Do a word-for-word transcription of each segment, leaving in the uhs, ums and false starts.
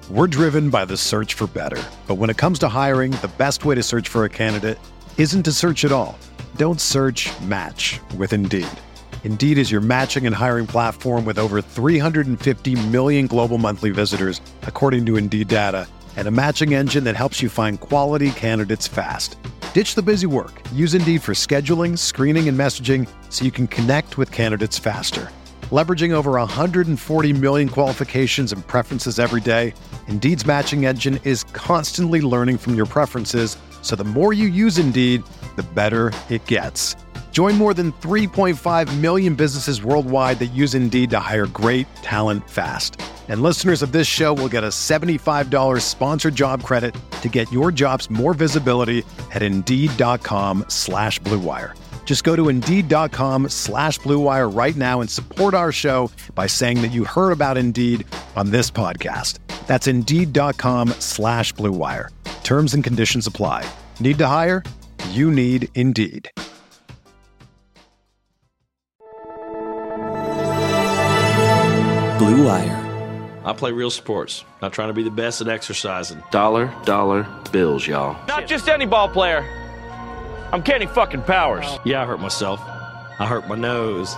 We're driven by the search for better. But when it comes to hiring, the best way to search for a candidate isn't to search at all. Don't search, match with Indeed. Indeed is your matching and hiring platform with over three hundred fifty million global monthly visitors, according to Indeed data, and a matching engine that helps you find quality candidates fast. Ditch the busy work. Use Indeed for scheduling, screening, and messaging so you can connect with candidates faster. Leveraging over one hundred forty million qualifications and preferences every day, Indeed's matching engine is constantly learning from your preferences, so the more you use Indeed, the better it gets. Join more than three point five million businesses worldwide that use Indeed to hire great talent fast. And listeners of this show will get a seventy-five dollars sponsored job credit to get your jobs more visibility at Indeed.com slash Blue Wire. Just go to Indeed.com slash Blue Wire right now and support our show by saying that you heard about Indeed on this podcast. That's Indeed.com slash Blue Wire. Terms and conditions apply. Need to hire? You need Indeed. Blue Wire. I play real sports, not trying to be the best at exercising. Dollar, dollar bills, y'all. Not just any ball player. I'm Kenny fucking Powers. Yeah, I hurt myself. I hurt my nose.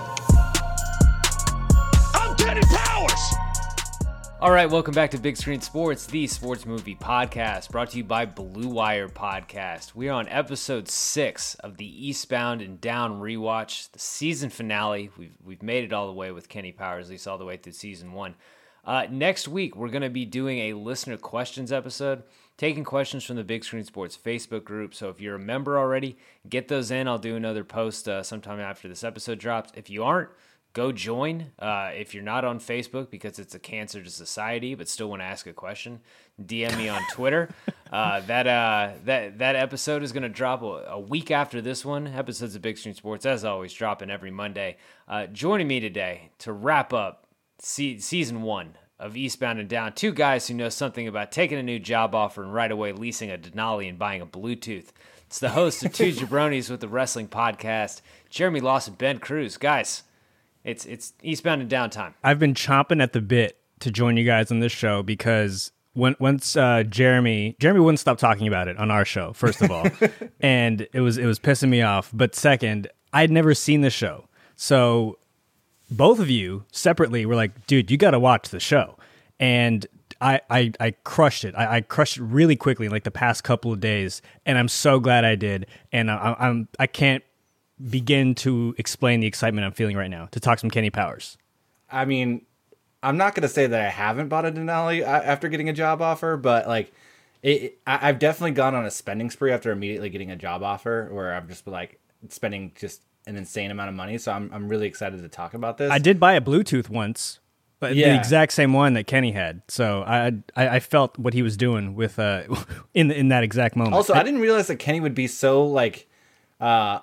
I'm Kenny Powers! All right, welcome back to Big Screen Sports, the sports movie podcast, brought to you by Blue Wire Podcast. We are on episode six of the Eastbound and Down rewatch, the season finale. We've we've made it all the way with Kenny Powers, at least all the way through season one. Uh, next week, we're going to be doing a listener questions episode, taking questions from the Big Screen Sports Facebook group. So if you're a member already, get those in. I'll do another post uh, sometime after this episode drops. If you aren't, go join. Uh, if you're not on Facebook because it's a cancer to society, but still want to ask a question, D M me on Twitter. uh, that uh, that that episode is going to drop a, a week after this one. Episodes of Big Screen Sports, as always, dropping every Monday. Uh, joining me today to wrap up se- season one of Eastbound and Down, two guys who know something about taking a new job offer and right away leasing a Denali and buying a Bluetooth. It's the host of Two Jabronis with the Wrestling Podcast, Jeremy Lawson, Ben Cruz. Guys, It's it's Eastbound and Down time. I've been chomping at the bit to join you guys on this show because when, once uh, Jeremy Jeremy wouldn't stop talking about it on our show, first of all, and it was it was pissing me off. But second, I'd never seen the show, so both of you separately were like, "Dude, you got to watch the show," and I I, I crushed it. I, I crushed it really quickly in like the past couple of days, and I'm so glad I did. And I, I'm I can't begin to explain the excitement I'm feeling right now to talk some Kenny Powers. I mean, I'm not going to say that I haven't bought a Denali after getting a job offer, but like, it, I, I've definitely gone on a spending spree after immediately getting a job offer, where I've just been like spending just an insane amount of money. So I'm I'm really excited to talk about this. I did buy a Bluetooth once, but yeah. the exact same one that Kenny had. So I I, I felt what he was doing with uh in in that exact moment. Also, I didn't realize that Kenny would be so like, uh.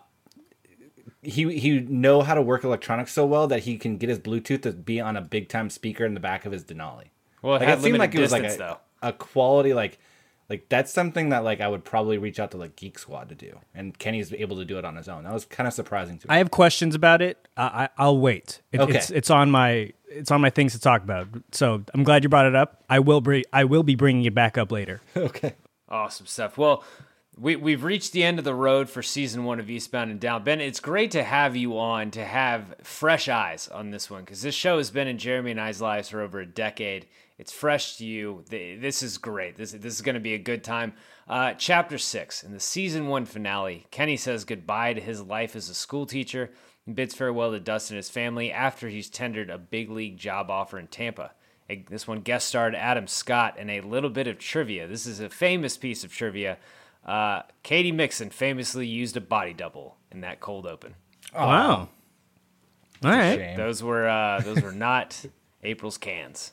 He he know how to work electronics so well that he can get his Bluetooth to be on a big time speaker in the back of his Denali. Well, it like, had it seemed limited like it was distance, like a, though. a quality like like that's something that like I would probably reach out to like Geek Squad to do, and Kenny's able to do it on his own. That was kind of surprising to me. I have questions about it. I, I I'll wait. It, Okay. It's it's on my it's on my things to talk about. So I'm glad you brought it up. I will bring I will be bringing it back up later. Okay. Awesome stuff. Well, we, we've reached the end of the road for season one of Eastbound and Down. Ben, it's great to have you on, to have fresh eyes on this one, because this show has been in Jeremy and I's lives for over a decade. It's fresh to you. This is great. This, this is going to be a good time. Uh, chapter six, in the season one finale, Kenny says goodbye to his life as a school teacher and bids farewell to Dustin and his family after he's tendered a big league job offer in Tampa. This one guest starred Adam Scott, and a little bit of trivia. This is a famous piece of trivia. Uh, Katie Mixon famously used a body double in that cold open. Oh. Wow. All right. Shame. Those were uh, those were not April's cans.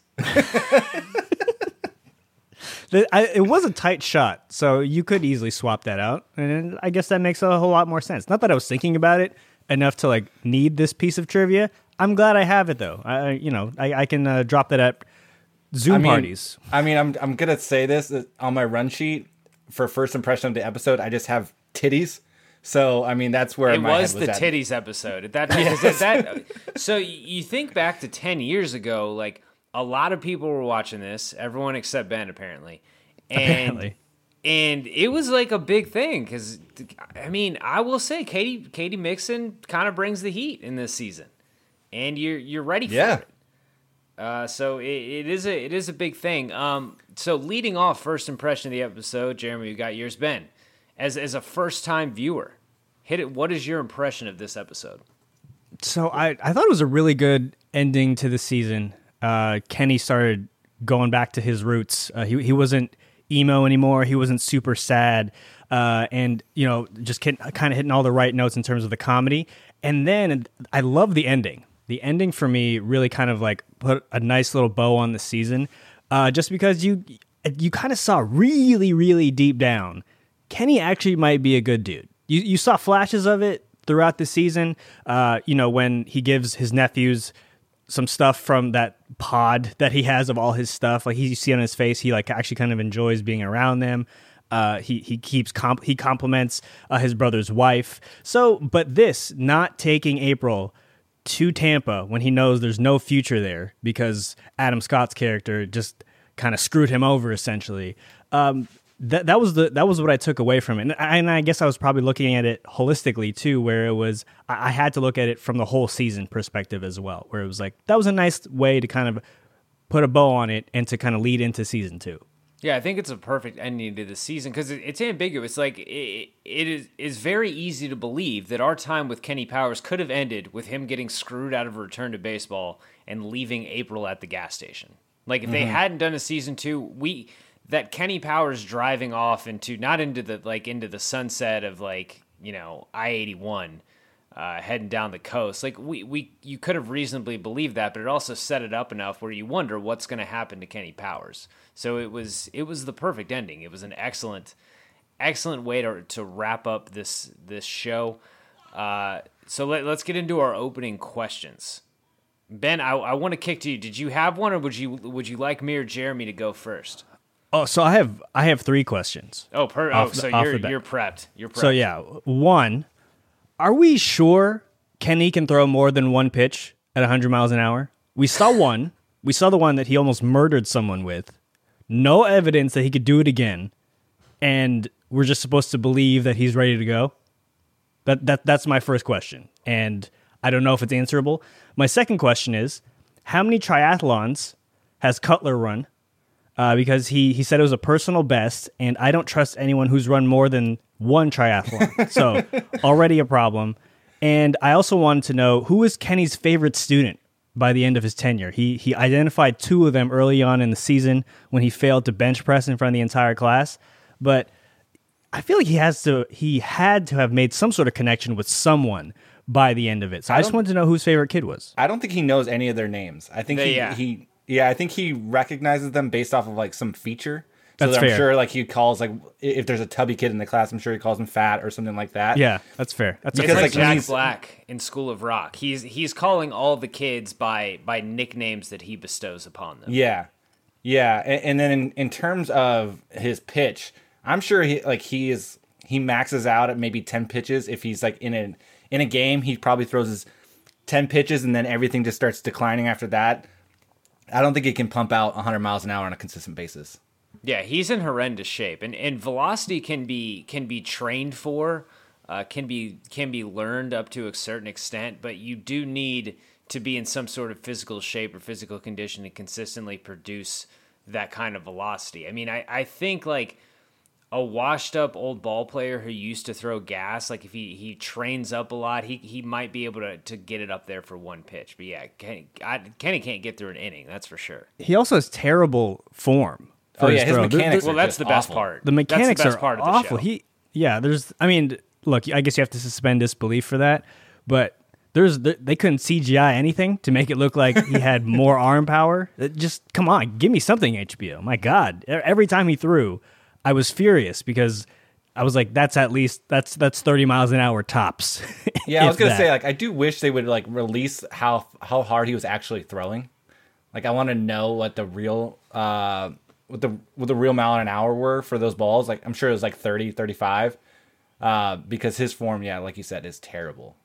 the, I, it was a tight shot, so you could easily swap that out, and I guess that makes a whole lot more sense. Not that I was thinking about it enough to like need this piece of trivia. I'm glad I have it though. I, you know, I, I can uh, drop that at Zoom I mean, parties. I mean, I'm I'm gonna say this on my run sheet for first impression of the episode. I just have titties, so I mean that's where it my was head was the at. titties episode at that time. Yes. that, so you think back to ten years ago, like a lot of people were watching this, everyone except Ben, apparently. And, Apparently. And it was like a big thing because, I mean, I will say Katie Katie Mixon kind of brings the heat in this season. And you're you're ready for Yeah. it. Uh, so it, it is a it is a big thing. Um, so leading off, first impression of the episode, Jeremy, you got yours, Ben. As as a first time viewer, hit it. What is your impression of this episode? So I, I thought it was a really good ending to the season. Uh, Kenny started going back to his roots. Uh, he he wasn't emo anymore. He wasn't super sad, uh, and you know just kind of hitting all the right notes in terms of the comedy. And then I love the ending. The ending for me really kind of like put a nice little bow on the season, uh, just because you you kind of saw really really deep down, Kenny actually might be a good dude. You you saw flashes of it throughout the season, uh, you know, when he gives his nephews some stuff from that pod that he has of all his stuff, like he, you see on his face, he like actually kind of enjoys being around them. Uh, he he keeps comp- he compliments uh, his brother's wife. So, but this not taking April to Tampa when he knows there's no future there because Adam Scott's character just kind of screwed him over essentially. Um, That that was the that was what I took away from it, and I, and I guess I was probably looking at it holistically too, where it was I, I had to look at it from the whole season perspective as well, where it was like that was a nice way to kind of put a bow on it and to kind of lead into season two. Yeah, I think it's a perfect ending to the season because it, it's ambiguous. Like it, it is is very easy to believe that our time with Kenny Powers could have ended with him getting screwed out of a return to baseball and leaving April at the gas station. Like if mm-hmm. they hadn't done a season two, we. That Kenny Powers driving off into not into the like into the sunset of like you know I eighty-one, uh, heading down the coast. Like we we you could have reasonably believed that, but it also set it up enough where you wonder what's going to happen to Kenny Powers. So it was it was the perfect ending. It was an excellent excellent way to to wrap up this this show. Uh, so let, let's get into our opening questions. Ben, I, I want to kick to you. Did you have one, or would you would you like me or Jeremy to go first? Oh, so I have I have three questions. Oh, per- oh so the, you're you're prepped. You're prepped. So yeah, one, are we sure Kenny can throw more than one pitch at one hundred miles an hour? We saw one. We saw the one that he almost murdered someone with. No evidence that he could do it again, and we're just supposed to believe that he's ready to go. That that that's my first question, and I don't know if it's answerable. My second question is, how many triathlons has Cutler run? Uh, because he, he said it was a personal best, and I don't trust anyone who's run more than one triathlon. So already a problem. And I also wanted to know, who is Kenny's favorite student by the end of his tenure? He he identified two of them early on in the season when he failed to bench press in front of the entire class. But I feel like he has to he had to have made some sort of connection with someone by the end of it. So I, I just wanted to know who his favorite kid was. I don't think he knows any of their names. I think they, he... yeah. he Yeah, I think he recognizes them based off of like some feature. So that's that I'm fair. sure like he calls like if there's a tubby kid in the class, I'm sure he calls him fat or something like that. Yeah, that's fair. That's it's because, like, like Jack he's, Black in School of Rock. He's he's calling all the kids by by nicknames that he bestows upon them. Yeah, yeah, and, and then in, in terms of his pitch, I'm sure he like he is he maxes out at maybe ten pitches. If he's like in a in a game, he probably throws his ten pitches and then everything just starts declining after that. I don't think he can pump out one hundred miles an hour on a consistent basis. Yeah, he's in horrendous shape, and and velocity can be can be trained for, uh, can be can be learned up to a certain extent, but you do need to be in some sort of physical shape or physical condition to consistently produce that kind of velocity. I mean, I, I think like a washed up old ball player who used to throw gas, like if he, he trains up a lot, he he might be able to, to get it up there for one pitch. But yeah, Kenny, I, Kenny can't get through an inning, that's for sure. He also has terrible form. Oh yeah, his throw. mechanics. Well, are that's just the best awful. part. The mechanics that's the best are part of the awful. show. He yeah, there's I mean, look, I guess you have to suspend disbelief for that, but there's they couldn't C G I anything to make it look like he had more arm power. Just come on, give me something, H B O. My God, every time he threw, I was furious because I was like, that's at least that's that's thirty miles an hour tops. Yeah, I was gonna that. say like I do wish they would like release how how hard he was actually throwing. Like I want to know what the real uh what the what the real mile an hour were for those balls. Like I'm sure it was like thirty, thirty-five. Uh, because his form, yeah, like you said, is terrible.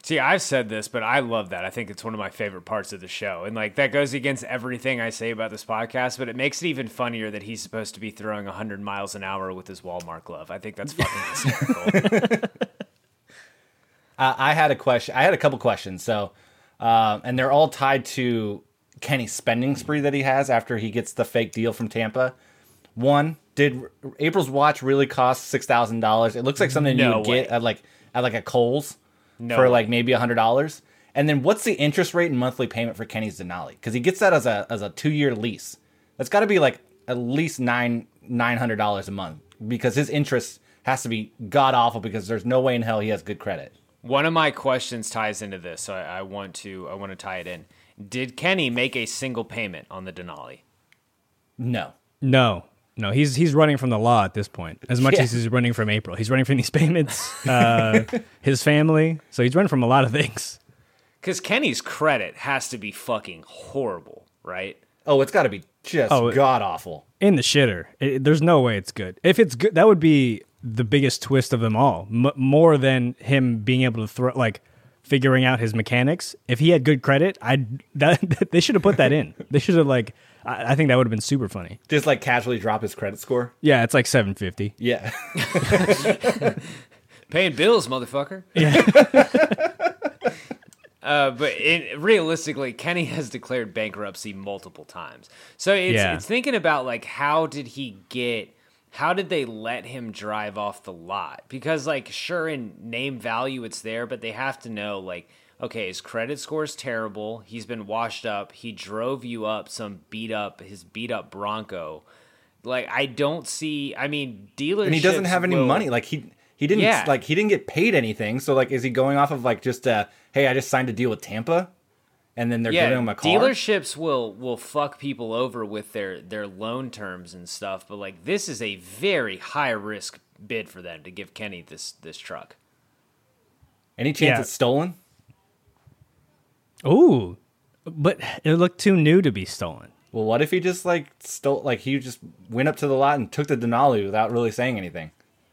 See, I've said this, but I love that. I think it's one of my favorite parts of the show. And like that goes against everything I say about this podcast, but it makes it even funnier that he's supposed to be throwing one hundred miles an hour with his Walmart glove. I think that's fucking hysterical. uh, I had a question. I had a couple questions. So, um, and they're all tied to Kenny's spending spree that he has after he gets the fake deal from Tampa. One, did April's watch really cost six thousand dollars? It looks like something No you would way. get at like at like a Kohl's. No for way. like maybe a hundred dollars. And then what's the interest rate and monthly payment for Kenny's Denali? Because he gets that as a as a two year lease. That's got to be like at least nine nine hundred dollars a month because his interest has to be god awful because there's no way in hell he has good credit. One of my questions ties into this, so I, I want to I want to tie it in. Did Kenny make a single payment on the Denali? No. No, no, he's he's running from the law at this point. As much Yeah. as he's running from April, he's running from these payments, uh, his family. So he's running from a lot of things. Because Kenny's credit has to be fucking horrible, right? Oh, it's got to be just Oh, it- god awful. In the shitter. It, there's no way it's good. If it's good, that would be the biggest twist of them all. M- more than him being able to throw, like figuring out his mechanics. If he had good credit, I that they should have put that in. They should have like. I, I think that would have been super funny. Just like casually drop his credit score. Yeah, it's like seven fifty. Yeah. Paying bills, motherfucker. Yeah. Uh, but it, realistically, Kenny has declared bankruptcy multiple times. So it's, Yeah. it's thinking about, like, how did he get, how did they let him drive off the lot? Because, like, sure, in name value, it's there, but they have to know, like, okay, his credit score is terrible. He's been washed up. He drove you up some beat up, his beat up Bronco. Like, I don't see, I mean, dealerships And he doesn't have any will- money. Like he he didn't Yeah. like he didn't get paid anything. So like is he going off of like just uh hey, I just signed a deal with Tampa and then they're yeah, giving him a car? dealerships will will fuck people over with their their loan terms and stuff, but like this is a very high risk bid for them to give Kenny this this truck. Any chance Yeah. it's stolen? Ooh, but it looked too new to be stolen. Well, what if he just like stole like he just went up to the lot and took the Denali without really saying anything?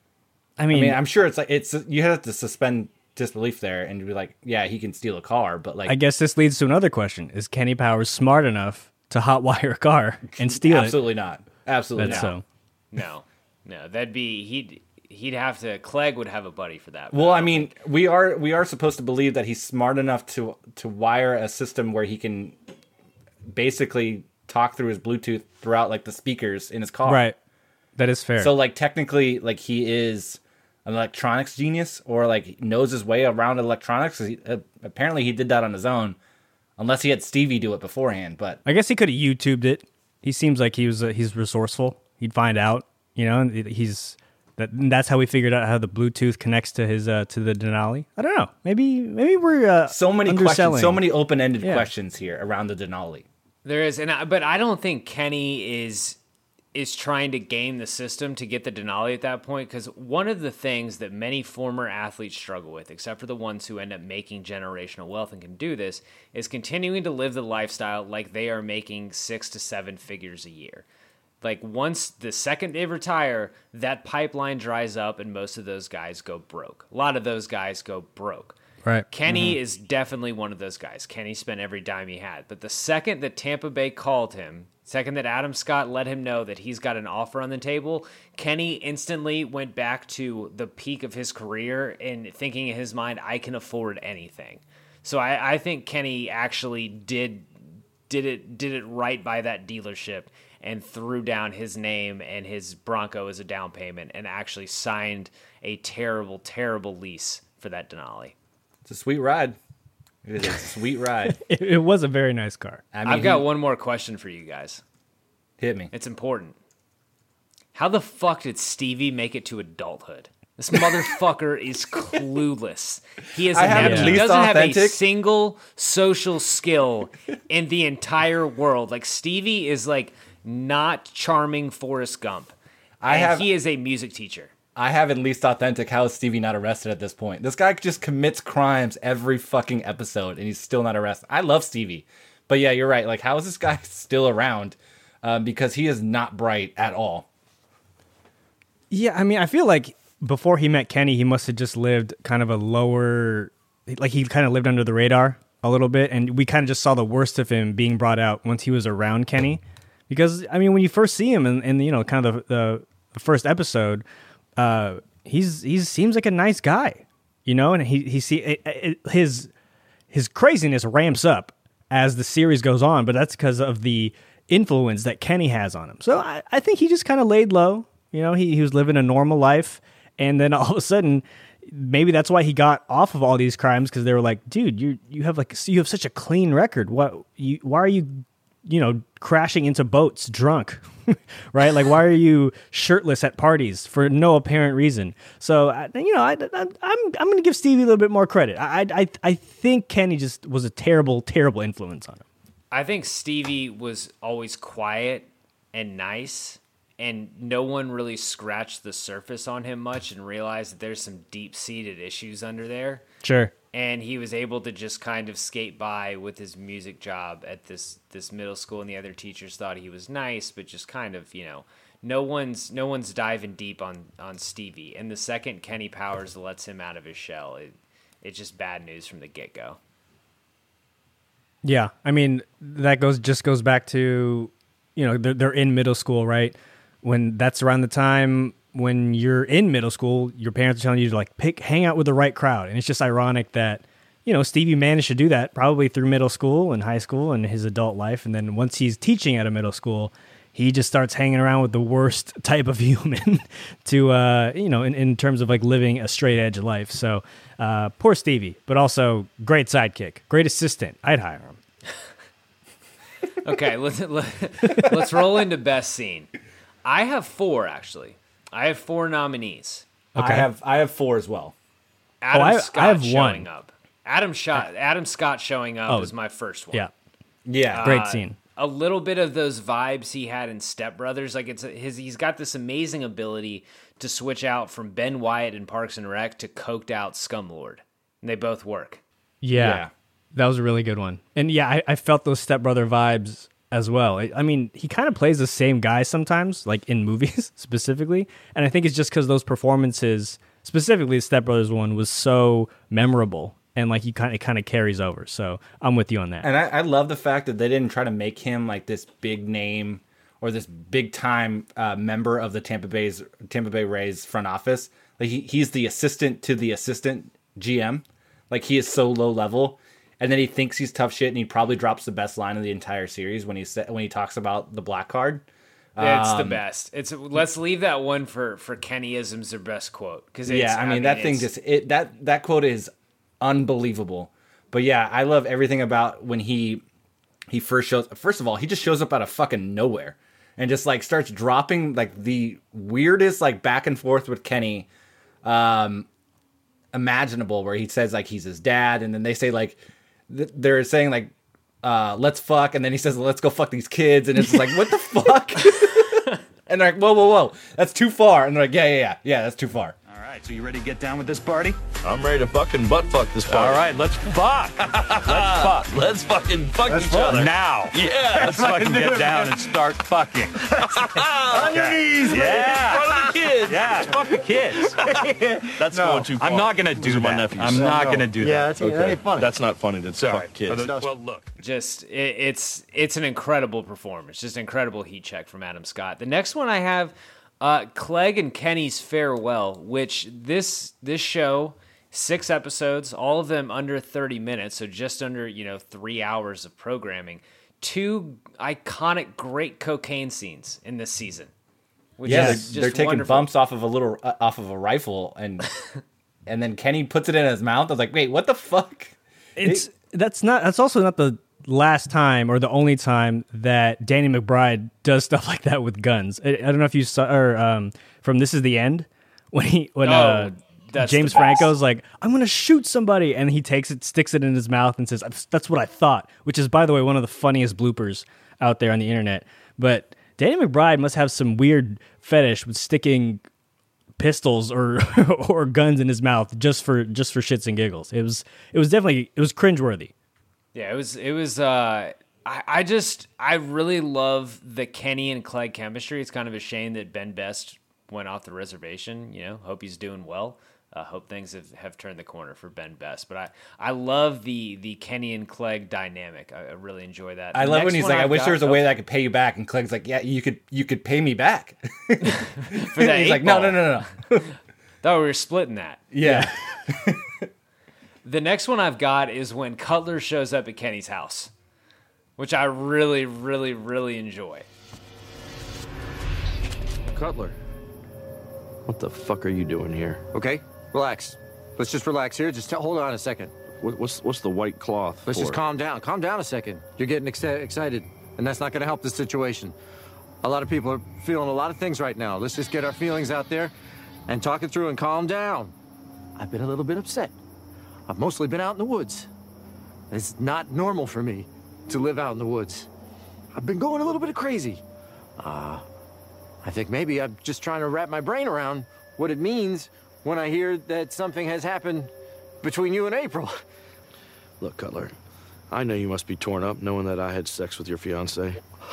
I mean, I mean, I'm sure it's like it's you have to suspend disbelief there and be like, yeah, he can steal a car, but like I guess this leads to another question: is Kenny Powers smart enough to hotwire a car and steal absolutely not. Absolutely it? That's not. so. No, no, that'd be he'd he'd have to. Clegg would have a buddy for that. but Well, I don't mean, think- we are we are supposed to believe that he's smart enough to to wire a system where he can basically talk through his Bluetooth throughout like the speakers in his car. Right. That is fair. So like technically, like he is an electronics genius, or like knows his way around electronics. He, uh, apparently, he did that on his own, unless he had Stevie do it beforehand. But I guess he could have YouTubed it. He seems like he was uh, he's resourceful. He'd find out, you know. and He's that. That's how we figured out how the Bluetooth connects to his uh, to the Denali. I don't know. Maybe maybe we're uh, so many underselling. questions, so many open ended Yeah. questions here around the Denali. There is, and I, but I don't think Kenny is is trying to game the system to get the Denali at that point. Because one of the things that many former athletes struggle with, except for the ones who end up making generational wealth and can do this, is continuing to live the lifestyle like they are making six to seven figures a year. Like once the second they retire, that pipeline dries up, and most of those guys go broke. A lot of those guys go broke. Right. Kenny is definitely one of those guys. Kenny spent every dime he had. But the second that Tampa Bay called him, second that Adam Scott let him know that he's got an offer on the table, Kenny instantly went back to the peak of his career and thinking in his mind, I can afford anything. So I, I think Kenny actually did did it did it right by that dealership and threw down his name and his Bronco as a down payment and actually signed a terrible, terrible lease for that Denali. It's a sweet ride. It is a sweet ride. It, it was a very nice car. I mean, I've got he- one more question for you guys. hit me. It's important. How the fuck did Stevie make it to adulthood? This motherfucker is clueless. He is I have inept. at He least doesn't have a authentic- single social skill in the entire world. Like Stevie is like not charming Forrest Gump. I and have- he is a music teacher. I have at least authentic. How is Stevie not arrested at this point? This guy just commits crimes every fucking episode, and he's still not arrested. I love Stevie, but yeah, you're right. Like, how is this guy still around? Um, because he is not bright at all. Yeah, I mean, I feel like before he met Kenny, he must have just lived kind of a lower like he kind of lived under the radar a little bit, and we kind of just saw the worst of him being brought out once he was around Kenny. Because I mean, when you first see him in, in you know kind of the, the, the first episode, uh, he's he seems like a nice guy, you know, and he he see it, it, his his craziness ramps up as the series goes on, but that's because of the influence that Kenny has on him. So I, I think he just kind of laid low, you know, he he was living a normal life, and then all of a sudden, maybe that's why he got off of all these crimes, because they were like, dude, you you have like you have such a clean record. What you why are you you know crashing into boats drunk, right? Like, why are you shirtless at parties for no apparent reason? So you know, I, I, I'm I'm going to give Stevie a little bit more credit. I I I think Kenny just was a terrible terrible influence on him. I think Stevie was always quiet and nice, and no one really scratched the surface on him much and realized that there's some deep-seated issues under there. Sure. And he was able to just kind of skate by with his music job at this this middle school, and the other teachers thought he was nice, but just kind of, you know, no one's no one's diving deep on, on Stevie. And the second Kenny Powers lets him out of his shell, it, it's just bad news from the get-go. Yeah, I mean, that goes just goes back to, you know, they're, they're in middle school, right? When that's around the time when you're in middle school, your parents are telling you to like pick, hang out with the right crowd. And it's just ironic that, you know, Stevie managed to do that probably through middle school and high school and his adult life. And then once he's teaching at a middle school, he just starts hanging around with the worst type of human to, uh, you know, in, in terms of like living a straight edge life. So uh, poor Stevie, but also great sidekick, great assistant. I'd hire him. Okay, let's let, let's roll into best scene. I have four, actually. I have four nominees. Okay. I have I have four as well. Adam oh, I, Scott I have showing one. up. Adam Shot, Adam Scott showing up oh, is my first one. Yeah, yeah, great Uh, scene. A little bit of those vibes he had in Step Brothers, like it's his. He's got this amazing ability to switch out from Ben Wyatt in Parks and Rec to coked out Scumlord, and they both work. Yeah, yeah. That was a really good one. And yeah, I, I felt those stepbrother vibes as well. I, I mean, he kind of plays the same guy sometimes, like in movies specifically. And I think it's just because those performances, specifically the Step Brothers one, was so memorable. And like he kind of it kind of carries over. So I'm with you on that. And I, I love the fact that they didn't try to make him like this big name or this big time uh, member of the Tampa Bay's Tampa Bay Rays front office. Like he, he's the assistant to the assistant G M. Like he is so low level. And then he thinks he's tough shit, and he probably drops the best line of the entire series when he sa- when he talks about the black card. Yeah, it's Um, the best. It's let's leave that one for for Kennyism's their best quote because yeah, I mean, that thing it's- just it that that quote is unbelievable. But yeah, I love everything about when he he first shows. First of all, he just shows up out of fucking nowhere and just like starts dropping like the weirdest like back and forth with Kenny, um, imaginable. Where he says like he's his dad, and then they say like th- they're saying like uh, let's fuck, and then he says let's go fuck these kids, and it's like what the fuck. And they're like, whoa, whoa, whoa, that's too far. And they're like, yeah, yeah, yeah, yeah, that's too far. All right, so you ready to get down with this party? I'm ready to fucking butt fuck this party. All right, let's fuck. Let's fuck. Let's fucking fuck Let's each fuck. other. Now. Yeah. Let's fucking get down and start fucking. On your knees, man. Yeah. In front of the kids. Yeah, fuck the kids. That's going too far. I'm not going to do Those are my that. nephews. I'm not going to do Yeah, that. that's, that ain't funny. That's not funny to Sorry. fuck kids. Well, look. just it, it's it's an incredible performance, just an incredible heat check from Adam Scott. The next one I have, uh, Clegg and Kenny's Farewell, which this this show, six episodes, all of them under thirty minutes, so just under you know three hours of programming. Two iconic, great cocaine scenes in this season. Which Yeah, is they're, just they're taking wonderful. bumps off of a little uh, off of a rifle, and and then Kenny puts it in his mouth. I was like, wait, what the fuck? It's that's not that's also not the last time or the only time that Danny McBride does stuff like that with guns. I, I don't know if you saw or um, from This Is the End when he when Oh, uh, that's James the best. Franco's like, I'm gonna shoot somebody, and he takes it, sticks it in his mouth, and says, "That's what I thought," which is, by the way, one of the funniest bloopers out there on the internet. But Danny McBride must have some weird fetish with sticking pistols or or guns in his mouth just for just for shits and giggles. It was it was definitely it was cringeworthy. Yeah, it was. It was. Uh, I, I just. I really love the Kenny and Clegg chemistry. It's kind of a shame that Ben Best went off the reservation. You know, hope he's doing well. Uh, hope things have, have turned the corner for Ben Best. But I, I love the the Kenny and Clegg dynamic. I, I really enjoy that. I The love next when he's one like, I I've wish got- there was a oh, way that I could pay you back. And Clegg's like, yeah, you could you could pay me back. for that He's eight like, no, ball. no, no, no. Thought we were splitting that. Yeah. The next one I've got is when Cutler shows up at Kenny's house, which I really, really, really enjoy. Cutler, what the fuck are you doing here? Okay, relax. Let's just relax here. Just t- hold on a second. What, what's what's the white cloth Let's for? just calm down. Calm down a second. You're getting ex- excited, and that's not going to help the situation. A lot of people are feeling a lot of things right now. Let's just get our feelings out there and talk it through and calm down. I've been a little bit upset. I've mostly been out in the woods. It's not normal for me to live out in the woods. I've been going a little bit crazy. Uh, I think maybe I'm just trying to wrap my brain around what it means when I hear that something has happened between you and April. Look, Cutler, I know you must be torn up knowing that I had sex with your fiancée.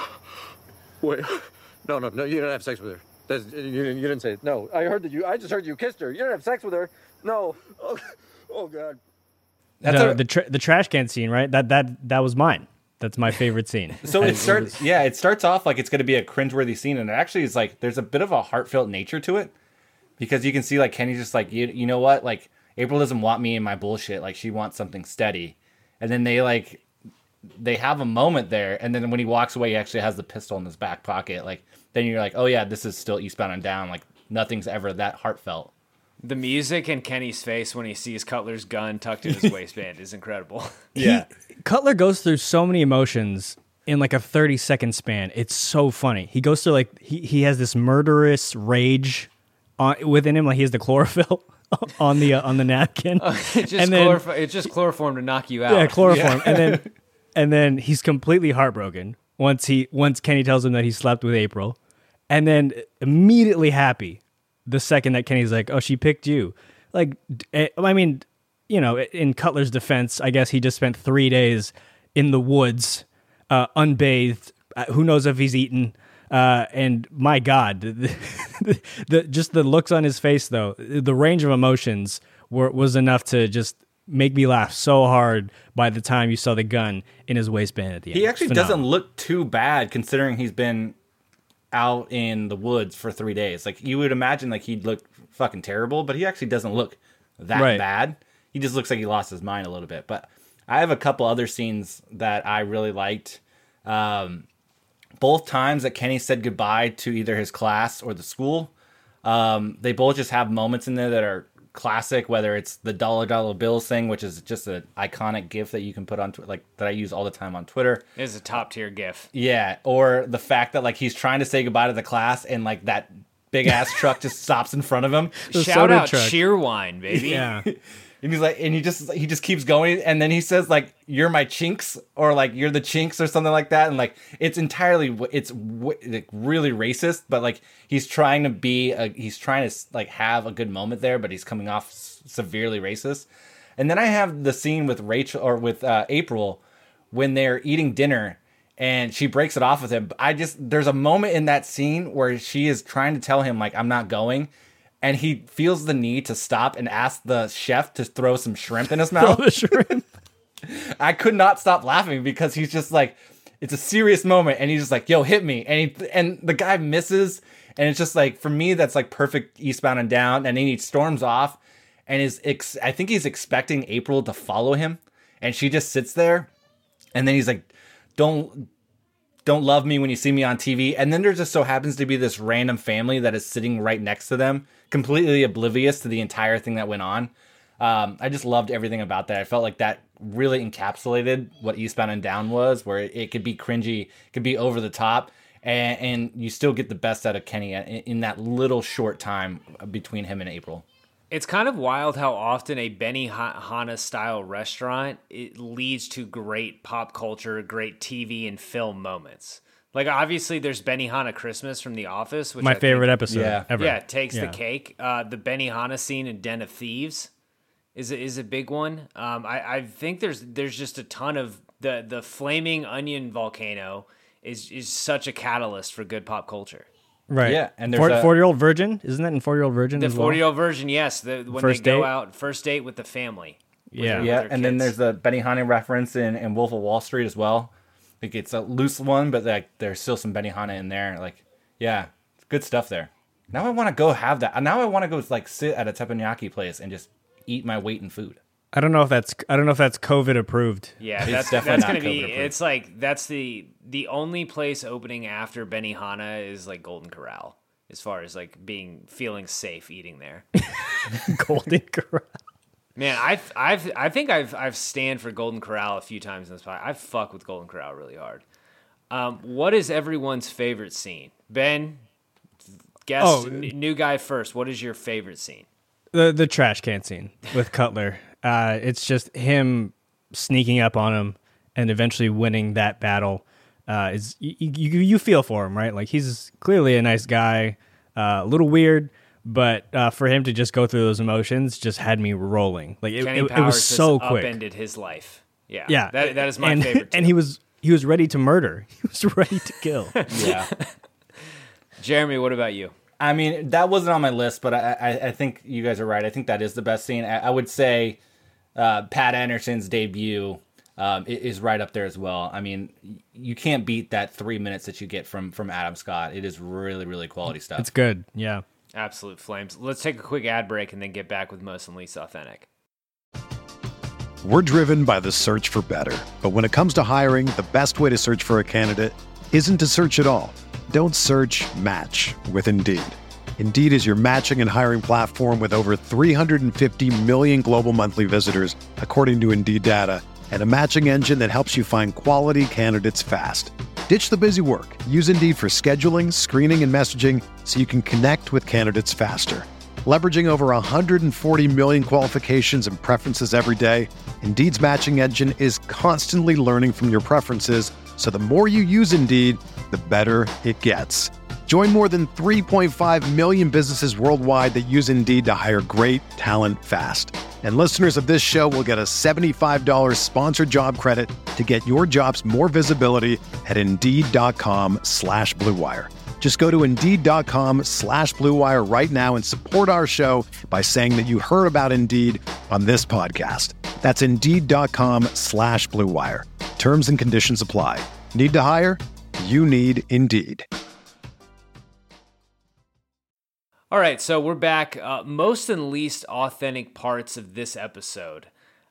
Wait, no, no, no, you didn't have sex with her. That's, you, you didn't say it. No, I heard that you, I just heard you kissed her. You didn't have sex with her. No. Oh, oh God. That's the a- the, tra- the trash can scene, right? That that that was mine. That's my favorite scene. So I- it starts, yeah, it starts off like it's going to be a cringeworthy scene, and it actually is like there's a bit of a heartfelt nature to it, because you can see like Kenny's just like, you, you know what, like April doesn't want me and my bullshit, like she wants something steady, and then they like they have a moment there, and then when he walks away, he actually has the pistol in his back pocket, like then you're like, oh yeah, this is still Eastbound and Down, like nothing's ever that heartfelt. The music in Kenny's face when he sees Cutler's gun tucked in his waistband is incredible. Yeah. Cutler goes through so many emotions in like a thirty second span. It's so funny. He goes through like he, he has this murderous rage on, within him, like he has the chlorophyll on the uh, on the napkin. It's just, And then- chlorof- it's just chloroform to knock you out. Yeah, chloroform. And then and then he's completely heartbroken once he once Kenny tells him that he slept with April, and then immediately happy the second that Kenny's like, "Oh, she picked you." Like, eh, I mean, you know, in Cutler's defense, I guess he just spent three days in the woods, uh, unbathed. Uh, who knows if he's eaten? Uh, and my God, the, the, the just the looks on his face, though, the range of emotions were was enough to just make me laugh so hard by the time you saw the gun in his waistband at the end. He actually Phenomenal. doesn't look too bad considering he's been out in the woods for three days. Like you would imagine, like he'd look fucking terrible, but he actually doesn't look that Right. bad. He just looks like he lost his mind a little bit. But I have a couple other scenes that I really liked. Um, both times that Kenny said goodbye to either his class or the school, um, they both just have moments in there that are classic, whether it's the dollar dollar bills thing, which is just an iconic gif that you can put on Twi- like that I use all the time on Twitter. It's a top tier gif. Yeah, or the fact that like he's trying to say goodbye to the class and like that big ass truck just stops in front of him. The Shout soda out truck. Cheerwine, baby. Yeah. And he's like, and he just he just keeps going, and then he says like, "You're my chinks," or like, "You're the chinks," or something like that. And like, it's entirely, it's w- like really racist, but like he's trying to be, a, he's trying to like have a good moment there, but he's coming off s- severely racist. And then I have the scene with Rachel or with uh, April when they're eating dinner, and she breaks it off with him. I just there's a moment in that scene where she is trying to tell him like, "I'm not going." And he feels the need to stop and ask the chef to throw some shrimp in his mouth. the shrimp. I could not stop laughing because he's just like, it's a serious moment, and he's just like, "Yo, hit me!" And he, and the guy misses, and it's just like, for me, that's like perfect Eastbound and Down. And then he storms off, and is ex- I think he's expecting April to follow him, and she just sits there, and then he's like, "Don't." Don't love me when you see me on T V." And then there just so happens to be this random family that is sitting right next to them, completely oblivious to the entire thing that went on. Um, I just loved everything about that. I felt like that really encapsulated what Eastbound and Down was, where it, it could be cringy, it could be over the top, and, and you still get the best out of Kenny in, in that little short time between him and April. It's kind of wild how often a Benihana style restaurant it leads to great pop culture, great T V and film moments. Like obviously, there's Benihana Christmas from The Office, which My I think- favorite episode Yeah. ever. Yeah, it takes Yeah. the cake. Uh, the Benihana scene in Den of Thieves is a, is a big one. Um, I, I think there's there's just a ton of the the flaming onion volcano is is such a catalyst for good pop culture. Right. Yeah, and there's a- forty-year-old virgin. Isn't that in forty-year-old virgin? The as well? forty-year-old version, yes. The, when First they go date? out, first date with the family. with Yeah. their- with Yeah, their and then kids. there's the Benihana reference in, in Wolf of Wall Street as well. Like it's a loose one, but like there's still some Benihana in there. Like, yeah, good stuff there. Now I want to go have that. Now I want to go like sit at a teppanyaki place and just eat my weight in food. I don't know if that's I don't know if that's COVID approved. Yeah, It's that's definitely that's not gonna be. COVID approved. It's like that's the the only place opening after Benihana is like Golden Corral, as far as like being feeling safe eating there. Golden Corral. Man, I've I've I think I've I've stand for Golden Corral a few times in this podcast. I fuck with Golden Corral really hard. Um, what is everyone's favorite scene? Ben, guess Oh. n- new guy first. What is your favorite scene? The the trash can scene with Cutler. Uh, it's just him sneaking up on him and eventually winning that battle. Uh, is you, you you feel for him, right? Like he's clearly a nice guy, uh, a little weird, but uh, for him to just go through those emotions just had me rolling. Like it, Kenny it, Powers it was so has quick. upended his life. Yeah, Yeah, that that is my and, favorite. And too. he was he was ready to murder. He was ready to kill. Yeah. Jeremy, what about you? I mean, that wasn't on my list, but I, I, I think you guys are right. I think that is the best scene. I, I would say uh, Pat Anderson's debut um, i- is right up there as well. I mean, y- you can't beat that three minutes that you get from from Adam Scott. It is really, really quality stuff. It's good. Yeah. Absolute flames. Let's take a quick ad break and then get back with Most and Least Authentic. We're driven by the search for better. But when it comes to hiring, the best way to search for a candidate isn't to search at all. Don't search, match with Indeed. Indeed is your matching and hiring platform with over three hundred fifty million global monthly visitors, according to Indeed data, and a matching engine that helps you find quality candidates fast. Ditch the busy work. Use Indeed for scheduling, screening, and messaging so you can connect with candidates faster. Leveraging over one hundred forty million qualifications and preferences every day, Indeed's matching engine is constantly learning from your preferences, so the more you use Indeed, the better it gets. Join more than three point five million businesses worldwide that use Indeed to hire great talent fast. And listeners of this show will get a seventy-five dollars sponsored job credit to get your jobs more visibility at Indeed.com slash Blue Wire. Just go to Indeed.com slash Blue Wire right now and support our show by saying that you heard about Indeed on this podcast. That's Indeed.com slash Blue Wire. Terms and conditions apply. Need to hire? You need Indeed. All right, so we're back. Uh, most and least authentic parts of this episode.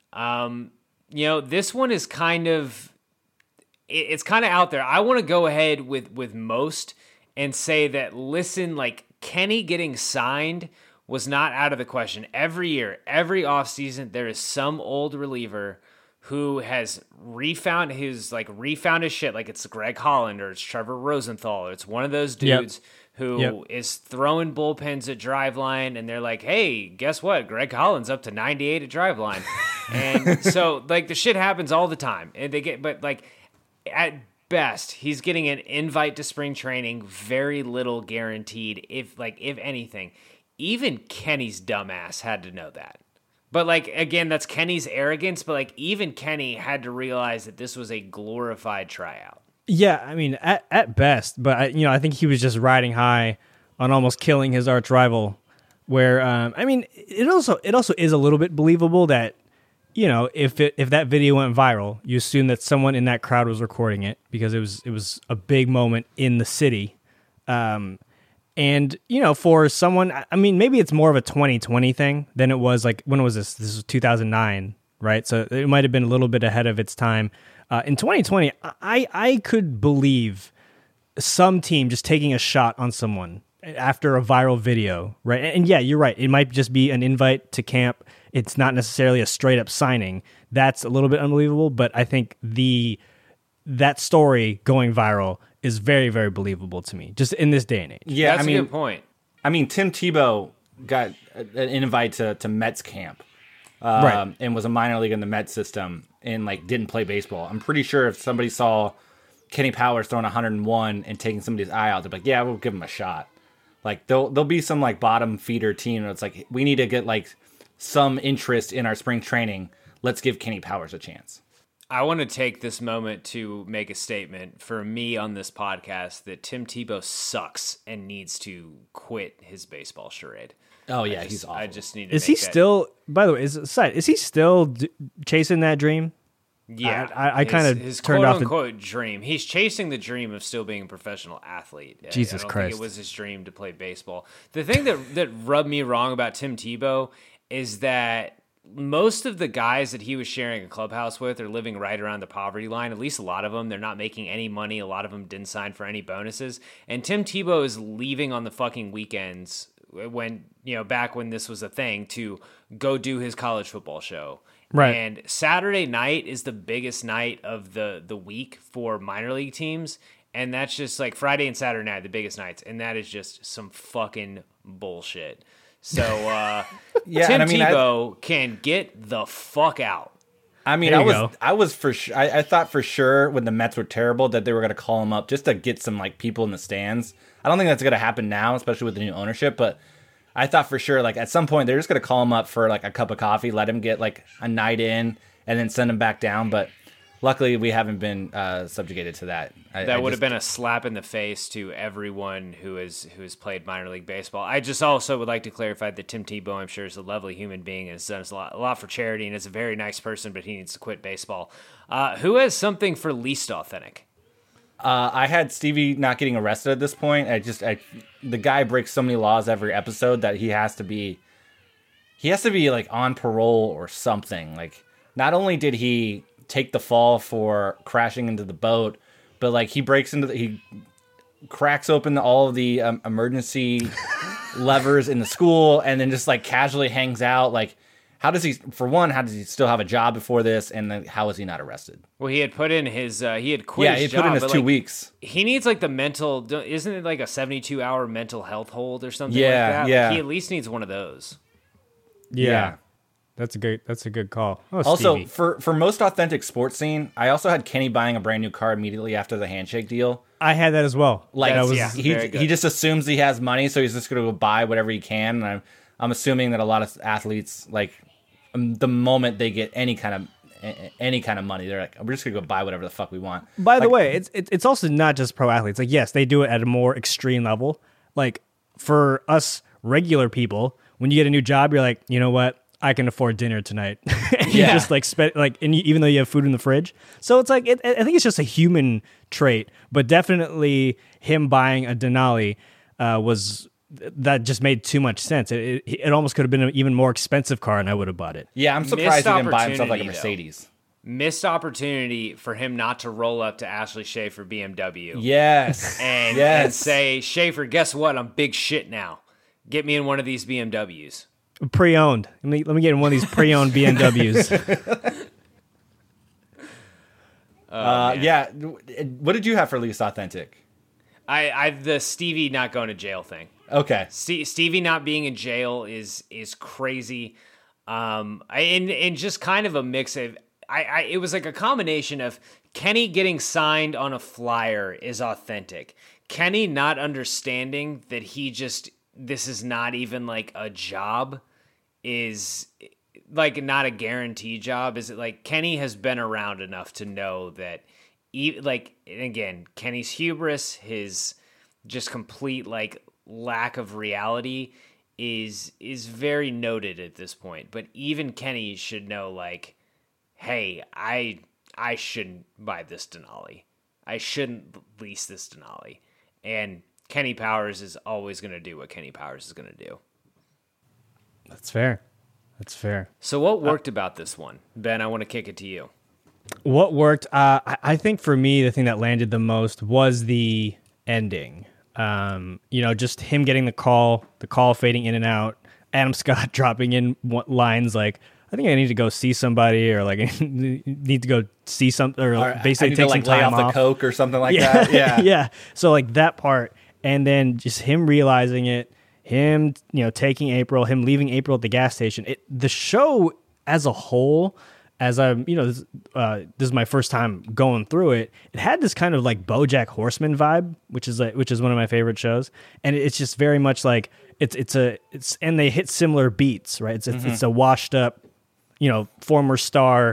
Um, you know, this one is kind of, it, it's kind of out there. I want to go ahead with with most and say that, listen, like Kenny getting signed was not out of the question. Every year, every offseason, there is some old reliever who has refound his like refound his shit. Like it's Greg Holland or it's Trevor Rosenthal or it's one of those dudes. Yep. Who Yep. is throwing bullpens at Driveline, and they're like, hey, guess what? Greg Holland's up to ninety-eight at Driveline. And so, like, the shit happens all the time. And they get, but, like, at best, he's getting an invite to spring training, very little guaranteed, if, like, if anything. Even Kenny's dumbass had to know that. But, like, again, that's Kenny's arrogance, but, like, even Kenny had to realize that this was a glorified tryout. Yeah, I mean, at, at best, but I, you know, I think he was just riding high on almost killing his arch rival. Where, um, I mean, it also it also is a little bit believable that, you know, if it if that video went viral, you assume that someone in that crowd was recording it because it was it was a big moment in the city, um, and you know, for someone, I mean, maybe it's more of a twenty twenty thing than it was like when was this? This was two thousand nine, right? So it might have been a little bit ahead of its time. Uh, in twenty twenty, I, I could believe some team just taking a shot on someone after a viral video, right? And, and yeah, you're right. It might just be an invite to camp. It's not necessarily a straight up signing. That's a little bit unbelievable, but I think the that story going viral is very, very believable to me, just in this day and age. Yeah, That's I mean, a good point. I mean, Tim Tebow got an invite to, to Mets camp. Um, Right. And was a minor league in the Met system and like didn't play baseball. I'm pretty sure if somebody saw Kenny Powers throwing one hundred one and taking somebody's eye out, they're like, yeah, we'll give him a shot. Like there'll there'll be some like bottom feeder team that's like, we need to get like some interest in our spring training. Let's give Kenny Powers a chance. I want to take this moment to make a statement for me on this podcast that Tim Tebow sucks and needs to quit his baseball charade. Oh yeah, just, he's awful. I just need to Is make he that, still? By the way, is side, is he still d- chasing that dream? Yeah, I, I, I kind of his turned quote off the unquote dream. He's chasing the dream of still being a professional athlete. I- Jesus I don't Christ. think it was his dream to play baseball. The thing that that rubbed me wrong about Tim Tebow is that most of the guys that he was sharing a clubhouse with are living right around the poverty line. At least a lot of them. They're not making any money. A lot of them didn't sign for any bonuses. And Tim Tebow is leaving on the fucking weekends when, you know, back when this was a thing to go do his college football show. Right. And Saturday night is the biggest night of the, the week for minor league teams. And that's just like Friday and Saturday night, the biggest nights. And that is just some fucking bullshit. So, uh, Yeah, Tim and I mean, I- Tebow can get the fuck out. I mean, There I you was go. I was for sure. I, I thought for sure when the Mets were terrible that they were going to call him up just to get some like people in the stands. I don't think that's going to happen now, especially with the new ownership. But I thought for sure, like at some point, they're just going to call him up for like a cup of coffee, let him get like a night in, and then send him back down. But luckily, we haven't been uh, subjugated to that. I, That I would just- have been a slap in the face to everyone who is who has played minor league baseball. I just also would like to clarify that Tim Tebow, I'm sure, is a lovely human being and has done a lot, a lot for charity and is a very nice person, but he needs to quit baseball. Uh, who has something for least authentic? Uh, I had Stevie not getting arrested at this point. I just, I, the guy breaks so many laws every episode that he has to be, he has to be like on parole or something. Like, not only did he take the fall for crashing into the boat, but like he breaks into the, he cracks open all of the um, emergency levers in the school and then just like casually hangs out. Like, how does he, for one, how does he still have a job before this? And then how is he not arrested? Well, he had put in his, uh, he had quit Yeah, his he job. put in his but, two like, weeks. He needs like the mental, isn't it like a seventy-two hour mental health hold or something Yeah, like that? Like, yeah. he at least needs one of those. yeah. Yeah. That's a good. That's a good call. Oh, Also, Stevie. for for most authentic sports scene, I also had Kenny buying a brand new car immediately after the handshake deal. I had that as well. Like that That's- was yeah. he Very good. he just assumes he has money, so he's just going to go buy whatever he can. And I'm I'm assuming that a lot of athletes, like um, the moment they get any kind of a- any kind of money, they're like, we're just going to go buy whatever the fuck we want. By the Like, way, it's it, it's also not just pro athletes. Like, yes, they do it at a more extreme level. Like for us regular people, when you get a new job, you're like, you know what? I can afford dinner tonight. And you Yeah. just like spend like, and you, even though you have food in the fridge, so it's like it, I think it's just a human trait. But definitely, him buying a Denali uh, was that just made too much sense. It, it it almost could have been an even more expensive car, and I would have bought it. yeah, I'm surprised he Missed didn't buy himself like a opportunity, though. Mercedes. Missed opportunity for him not to roll up to Ashley Schaefer B M W. Yes, and, yes. and say, Schaefer, guess what? I'm big shit now. Get me in one of these B M Ws. Pre-owned. Let me let me get in one of these pre-owned B M Ws. uh, yeah. What did you have for least authentic? I, I the Stevie not going to jail thing. Okay, Ste Stevie not being in jail is is crazy. Um, I, and and just kind of a mix of I, I it was like a combination of Kenny getting signed on a flyer is authentic. Kenny not understanding that he just this is not even like a job is like not a guarantee job. Is it like Kenny has been around enough to know that e like and again Kenny's hubris, his just complete like lack of reality is is very noted at this point. But even Kenny should know like, hey, I I shouldn't buy this Denali. I shouldn't lease this Denali. And Kenny Powers is always going to do what Kenny Powers is going to do. That's fair. That's fair. So what worked about this one? Ben, I want to kick it to you. What worked? Uh, I, I think for me, the thing that landed the most was the ending. Um, you know, just him getting the call, the call fading in and out, Adam Scott dropping in one- lines like, I think I need to go see somebody, or like I need to go see something, or, or basically I need take to, like, some time lay off, off. the coke or something like yeah. that. Yeah, yeah. So like that part, and then just him realizing it, him, you know, taking April, him leaving April at the gas station. It, the show as a whole, as I'm, you know, this, uh, this is my first time going through it. It had this kind of like BoJack Horseman vibe, which is like, which is one of my favorite shows, and it's just very much like it's it's a it's and they hit similar beats, right? It's it's, Mm-hmm. it's a washed up, you know, former star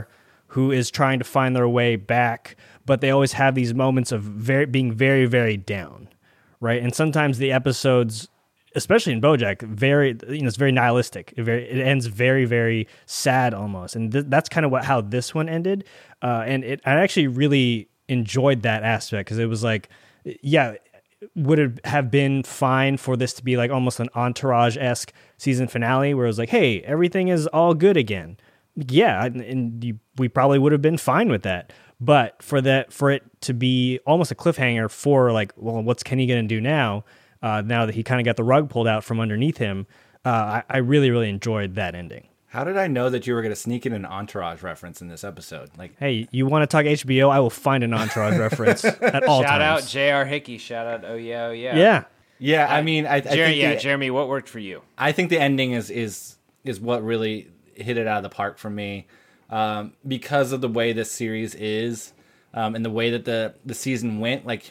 who is trying to find their way back, but they always have these moments of very being very, very down, right? And sometimes the episodes, especially in BoJack, very you know it's very nihilistic. It, very, it ends very, very sad almost, and th- that's kind of what how this one ended. Uh, and it, I actually really enjoyed that aspect because it was like, yeah. Would it have been fine for this to be like almost an Entourage-esque season finale where it was like, hey, everything is all good again? Yeah, and, and you, we probably would have been fine with that. But for that, for it to be almost a cliffhanger for like, well, what's Kenny going to do now? Uh, now that he kind of got the rug pulled out from underneath him, uh, I, I really, really enjoyed that ending. How did I know that you were going to sneak in an Entourage reference in this episode? Like, hey, you want to talk H B O? I will find an Entourage reference at all Shout times. out J R. Hickey. Shout out Oh Yeah, Oh Yeah. Yeah. Yeah, I mean, I, I Jeremy, think yeah, the, Jeremy, what worked for you? I think the ending is is is what really hit it out of the park for me, um, because of the way this series is, um, and the way that the the season went. Like,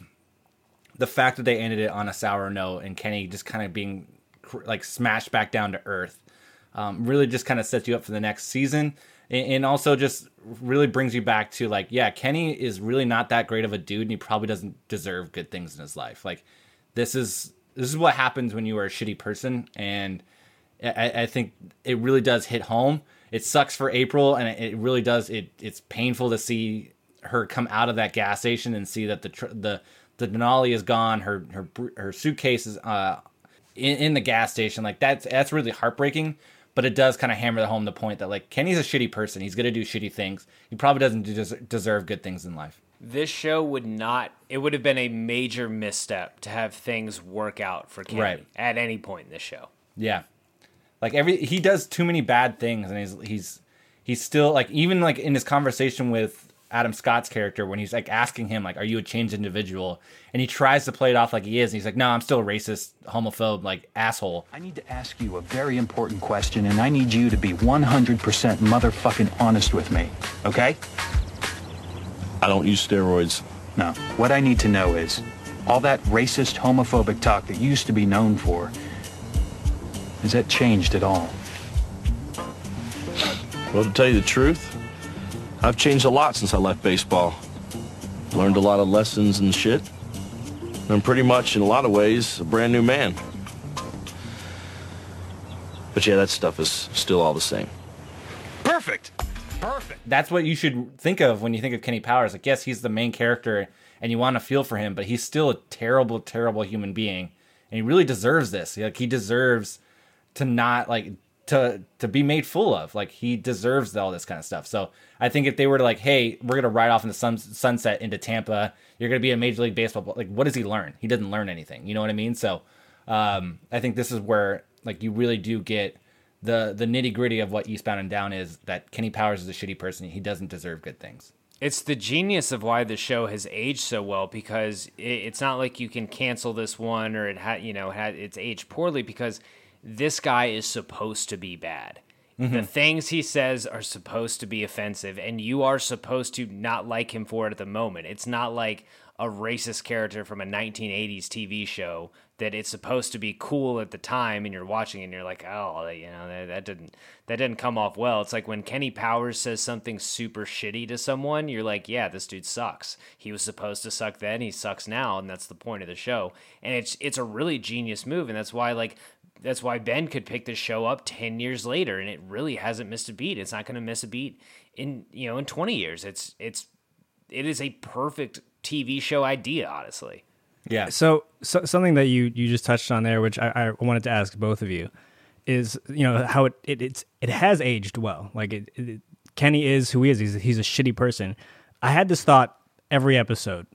the fact that they ended it on a sour note and Kenny just kind of being like smashed back down to earth. Um, really just kind of sets you up for the next season, and, and also just really brings you back to like, yeah, Kenny is really not that great of a dude, and he probably doesn't deserve good things in his life. Like, this is this is what happens when you are a shitty person, and I, I think it really does hit home. It sucks for April, and it, it really does. It it's painful to see her come out of that gas station and see that the tr- the the Denali is gone. Her her her suitcase is uh in, in the gas station. Like, that's that's really heartbreaking. But it does kind of hammer home the point that, like, Kenny's a shitty person. He's going to do shitty things. He probably doesn't des- deserve good things in life. This show would not, it would have been a major misstep to have things work out for Kenny Right. at any point in the show. Yeah. Like, every he does too many bad things, and he's he's he's still, like, even, like, in his conversation with Adam Scott's character, when he's, like, asking him, like, are you a changed individual? And he tries to play it off like he is, and he's like, no, I'm still a racist, homophobe, like, asshole. I need to ask you a very important question, and I need you to be one hundred percent motherfucking honest with me, okay? I don't use steroids. No. What I need to know is, all that racist, homophobic talk that you used to be known for, has that changed at all? Well, to tell you the truth, I've changed a lot since I left baseball. Learned a lot of lessons and shit. I'm pretty much, in a lot of ways, a brand new man. But yeah, that stuff is still all the same. Perfect! Perfect! That's what you should think of when you think of Kenny Powers. Like, yes, he's the main character, and you want to feel for him, but he's still a terrible, terrible human being. And he really deserves this. Like, he deserves to not, like, to to be made full of. Like, he deserves all this kind of stuff. So I think if they were to, like, hey, we're going to ride off in the sun, sunset into Tampa, you're going to be a Major League Baseball, like, what does he learn? He doesn't learn anything. You know what I mean? So um, I think this is where, like, you really do get the the nitty gritty of what Eastbound and Down is, that Kenny Powers is a shitty person. He doesn't deserve good things. It's the genius of why the show has aged so well, because it, it's not like you can cancel this one or it had, you know, had it's aged poorly, because this guy is supposed to be bad. Mm-hmm. The things he says are supposed to be offensive, and you are supposed to not like him for it at the moment. It's not like a racist character from a nineteen eighties T V show that it's supposed to be cool at the time, and you're watching and you're like, oh, you know, that, that didn't that didn't come off well. It's like when Kenny Powers says something super shitty to someone, you're like, yeah, this dude sucks. He was supposed to suck then, he sucks now, and that's the point of the show. And it's it's a really genius move, and that's why, like, that's why Ben could pick this show up ten years later, and it really hasn't missed a beat. It's not going to miss a beat in, you know, in twenty years. It's it's it is a perfect T V show idea, honestly. Yeah. So, so something that you, you just touched on there, which I, I wanted to ask both of you, is, you know, how it, it it's it has aged well. Like it, it, Kenny is who he is. He's he's a shitty person. I had this thought every episode,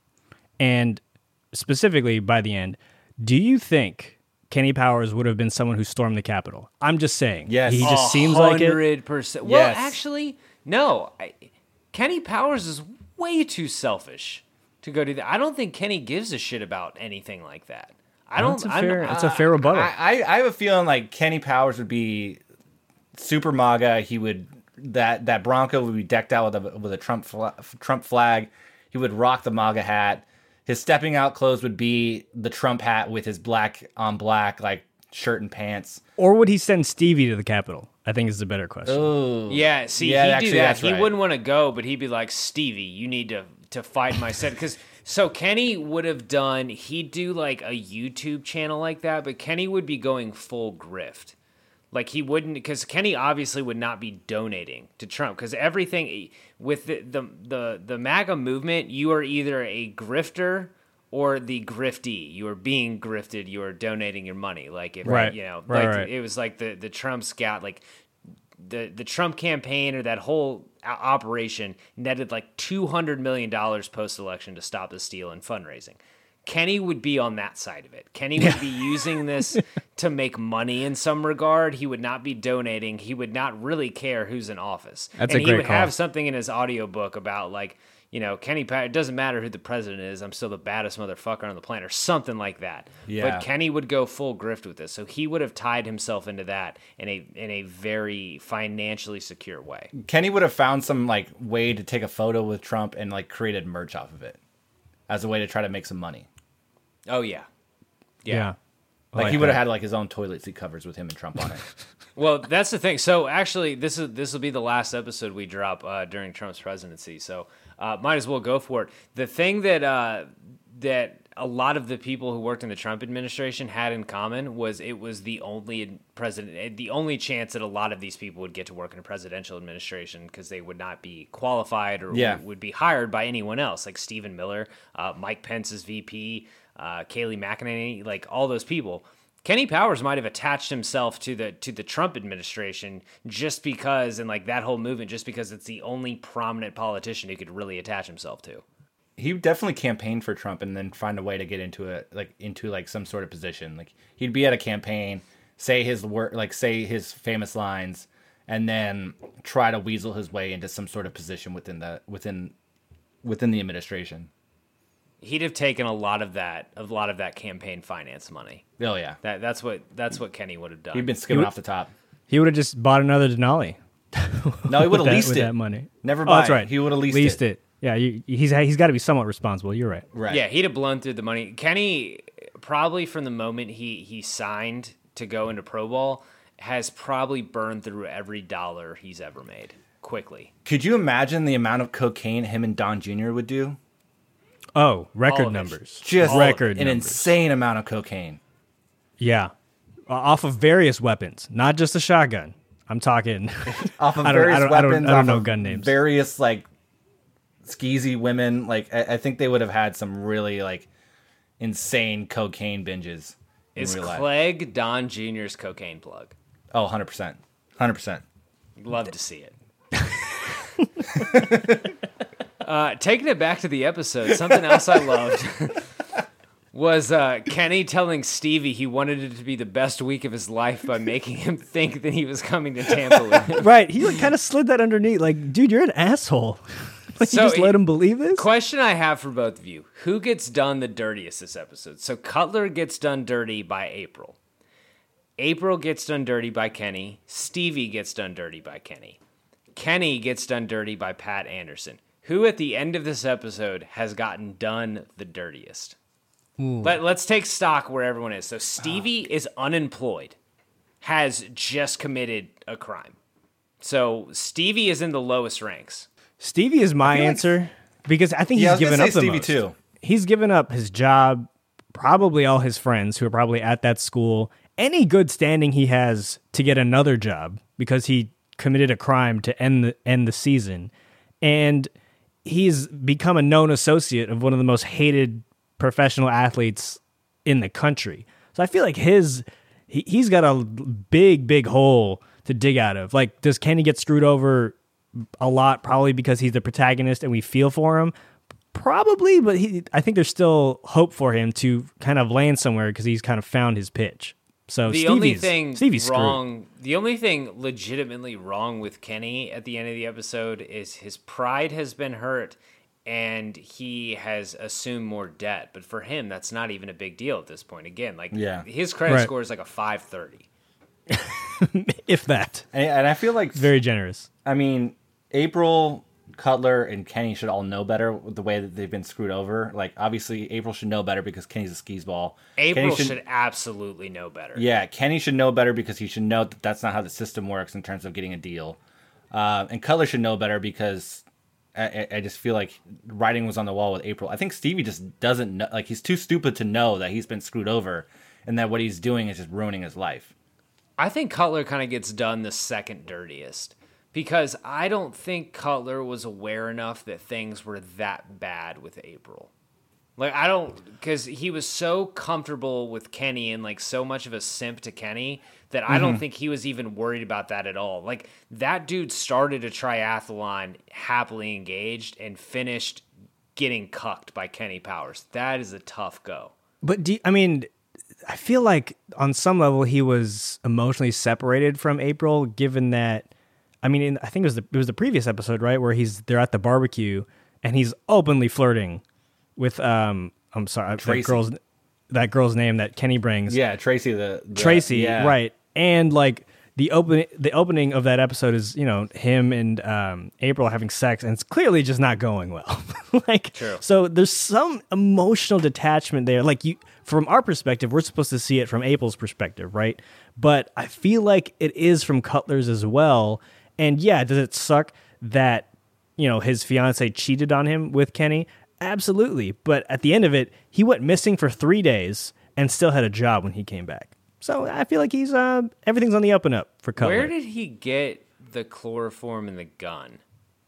and specifically by the end, do you think Kenny Powers would have been someone who stormed the Capitol? I'm just saying. Yes. He just seems like it. one hundred percent. Well, Yes. actually, no. I, Kenny Powers is way too selfish to go do that. I don't think Kenny gives a shit about anything like that. I don't. That's a I'm- fair, that's a fair rebuttal. I, I, I have a feeling like Kenny Powers would be super MAGA. He would that that Bronco would be decked out with a with a Trump fla- Trump flag. He would rock the MAGA hat. His stepping out clothes would be the Trump hat with his black on black like shirt and pants. Or would he send Stevie to the Capitol I think is the better question. Oh, Yeah, see, Yeah, he'd actually, do that. that's He right. wouldn't want to go, but he'd be like, Stevie, you need to to fight my set. Because so Kenny would have done, he'd do like a YouTube channel like that, but Kenny would be going full grift. Like he wouldn't, because Kenny obviously would not be donating to Trump, because everything with the, the the the MAGA movement, you are either a grifter or the griftee. You are being grifted. You are donating your money. Like if Right. you know, Right, like right. it was like the the Trump's got like the the Trump campaign or that whole o- operation netted like two hundred million dollars post election to stop the steal and fundraising. Kenny would be on that side of it. Kenny would be using this to make money in some regard. He would not be donating. He would not really care who's in office. That's and a he great would call. have something in his audiobook about like, you know, Kenny Pat, it doesn't matter who the president is, I'm still the baddest motherfucker on the planet, or something like that. Yeah. But Kenny would go full grift with this. So he would have tied himself into that in a in a very financially secure way. Kenny would have found some like way to take a photo with Trump and like created merch off of it as a way to try to make some money. Oh yeah. Yeah. I Like, he would have that. had like his own toilet seat covers with him and Trump on it. Well, that's the thing. So actually, this is this will be the last episode we drop uh, during Trump's presidency. So uh, might as well go for it. The thing that uh, that a lot of the people who worked in the Trump administration had in common was it was the only president, the only chance that a lot of these people would get to work in a presidential administration because they would not be qualified or Yeah. would, would be hired by anyone else, like Stephen Miller, uh, Mike Pence's V P, uh, Kayleigh McEnany, like all those people. Kenny Powers might have attached himself to the to the Trump administration just because, and like that whole movement, just because it's the only prominent politician he could really attach himself to. He definitely campaigned for Trump and then find a way to get into it, like into like some sort of position. Like he'd be at a campaign, say his word, like say his famous lines, and then try to weasel his way into some sort of position within the within within the administration. He'd have taken a lot of that, a lot of that campaign finance money. Oh yeah, That that's what that's what Kenny would have done. he'd been skimming would- off the top. He would have just bought another Denali. No, he would have with that- leased with it. that money. Never Oh, buy that's it. right. He would have leased, leased it. it. Yeah, you, he's he's got to be somewhat responsible. You're right. Right. Yeah, he'd have blown through the money. Kenny, probably from the moment he he signed to go into Pro Bowl, has probably burned through every dollar he's ever made quickly. Could you imagine the amount of cocaine him and Don Junior would do? Oh, All record of it. numbers. Just record an numbers. insane amount of cocaine. Yeah, uh, off of various weapons, not just a shotgun. I'm talking Off of I don't- I various don't- I don't- weapons. I don't off know of gun names. Various like skeezy women. Like I, I think they would have had some really like insane cocaine binges in Is real life. Clegg Don Junior's cocaine plug? Oh, one hundred percent. one hundred percent. Love to see it. uh, taking it back to the episode, something else I loved was uh, Kenny telling Stevie he wanted it to be the best week of his life by making him think that he was coming to Tampa with him. right. He kind of slid that underneath. Like, dude, you're an asshole. Like, So you just it- let him believe this. Question I have for both of you. Who gets done the dirtiest this episode? So Cutler gets done dirty by April. April gets done dirty by Kenny. Stevie gets done dirty by Kenny. Kenny gets done dirty by Pat Anderson. Who at the end of this episode has gotten done the dirtiest? But let's take stock where everyone is. So Stevie is unemployed, has just committed a crime. So Stevie is in the lowest ranks. Stevie is my answer because I think Yeah, I he's was gonna given up say the Stevie most. too. He's given up his job, probably all his friends who are probably at that school, any good standing he has to get another job because he committed a crime to end the end the season, and he's become a known associate of one of the most hated professional athletes in the country. So I feel like his he, he's got a big big hole to dig out of. Like, does Kenny get screwed over a lot? Probably because he's the protagonist and we feel for him. Probably, but he, I think there's still hope for him to kind of land somewhere because he's kind of found his pitch. So The Stevie's, only thing Stevie's screwed. wrong, the only thing legitimately wrong with Kenny at the end of the episode is his pride has been hurt and he has assumed more debt. But for him, that's not even a big deal at this point. Again, like Yeah. his credit Right. score is like a five thirty. If that. And, and I feel like Very generous. I mean, April Cutler and Kenny should all know better with the way that they've been screwed over. Like, obviously, April should know better because Kenny's a skis ball. April should, should absolutely know better. Yeah, Kenny should know better because he should know that that's not how the system works in terms of getting a deal. Uh, and Cutler should know better because I, I just feel like writing was on the wall with April. I think Stevie just doesn't know. Like, he's too stupid to know that he's been screwed over and that what he's doing is just ruining his life. I think Cutler kind of gets done the second dirtiest. Because I don't think Cutler was aware enough that things were that bad with April. Like, I don't, because he was so comfortable with Kenny and, like, so much of a simp to Kenny that I mm-hmm. don't think he was even worried about that at all. Like, that dude started a triathlon happily engaged and finished getting cucked by Kenny Powers. That is a tough go. But, do you, I mean, I feel like on some level he was emotionally separated from April, given that, I mean, in, I think it was the it was the previous episode, right, where he's they're at the barbecue and he's openly flirting with um I'm sorry Tracy. that girl's that girl's name that Kenny brings. Yeah, Tracy the, the Tracy, yeah. right? And like the open the opening of that episode is, you know, him and um, April having sex, and it's clearly just not going well. like, True. So there's some emotional detachment there. Like, you, from our perspective, we're supposed to see it from April's perspective, right? But I feel like it is from Cutler's as well. And yeah, does it suck that, you know, his fiance cheated on him with Kenny? Absolutely. But at the end of it, he went missing for three days and still had a job when he came back. So I feel like he's uh, everything's on the up and up for Cutler. Where did he get the chloroform in the gun?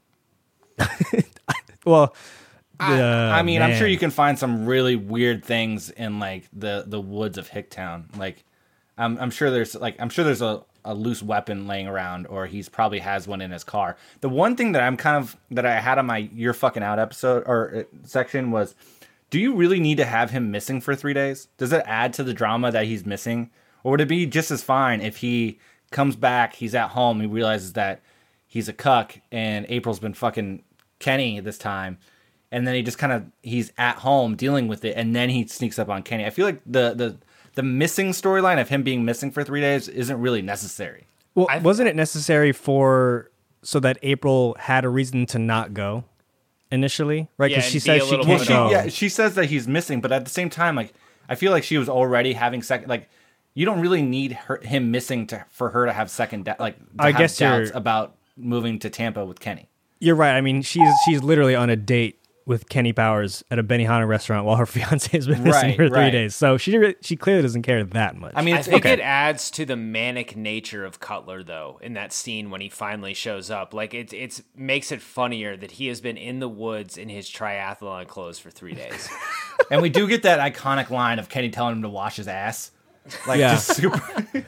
well, I, uh, I mean, man. I'm sure you can find some really weird things in like the, the woods of Hicktown. Like, I'm I'm sure there's like I'm sure there's a, a loose weapon laying around, or he's probably has one in his car. The one thing that I'm kind of that I had on my "You're Fucking Out" episode or uh, section was, do you really need to have him missing for three days? Does it add to the drama that he's missing, or would it be just as fine if he comes back, he's at home, he realizes that he's a cuck and April's been fucking Kenny this time, and then he just kind of he's at home dealing with it, and then he sneaks up on Kenny? I feel like the the the missing storyline of him being missing for three days isn't really necessary. Well, I've, wasn't it necessary for so that April had a reason to not go initially, right? Yeah, Because she and be says a she little can't more She, go. yeah, she says that he's missing, but at the same time, like I feel like she was already having second. Like, you don't really need her, him missing to for her to have second da- like to I have guess doubts you're- about moving to Tampa with Kenny. You're right. I mean, she's she's literally on a date with Kenny Powers at a Benihana restaurant while her fiance has been missing Right, for three right. days. So she re- she clearly doesn't care that much. I mean, I it's, think okay. it adds to the manic nature of Cutler, though, in that scene when he finally shows up. Like, it it's makes it funnier that he has been in the woods in his triathlon clothes for three days. And we do get that iconic line of Kenny telling him to wash his ass. Like, Yeah. just super.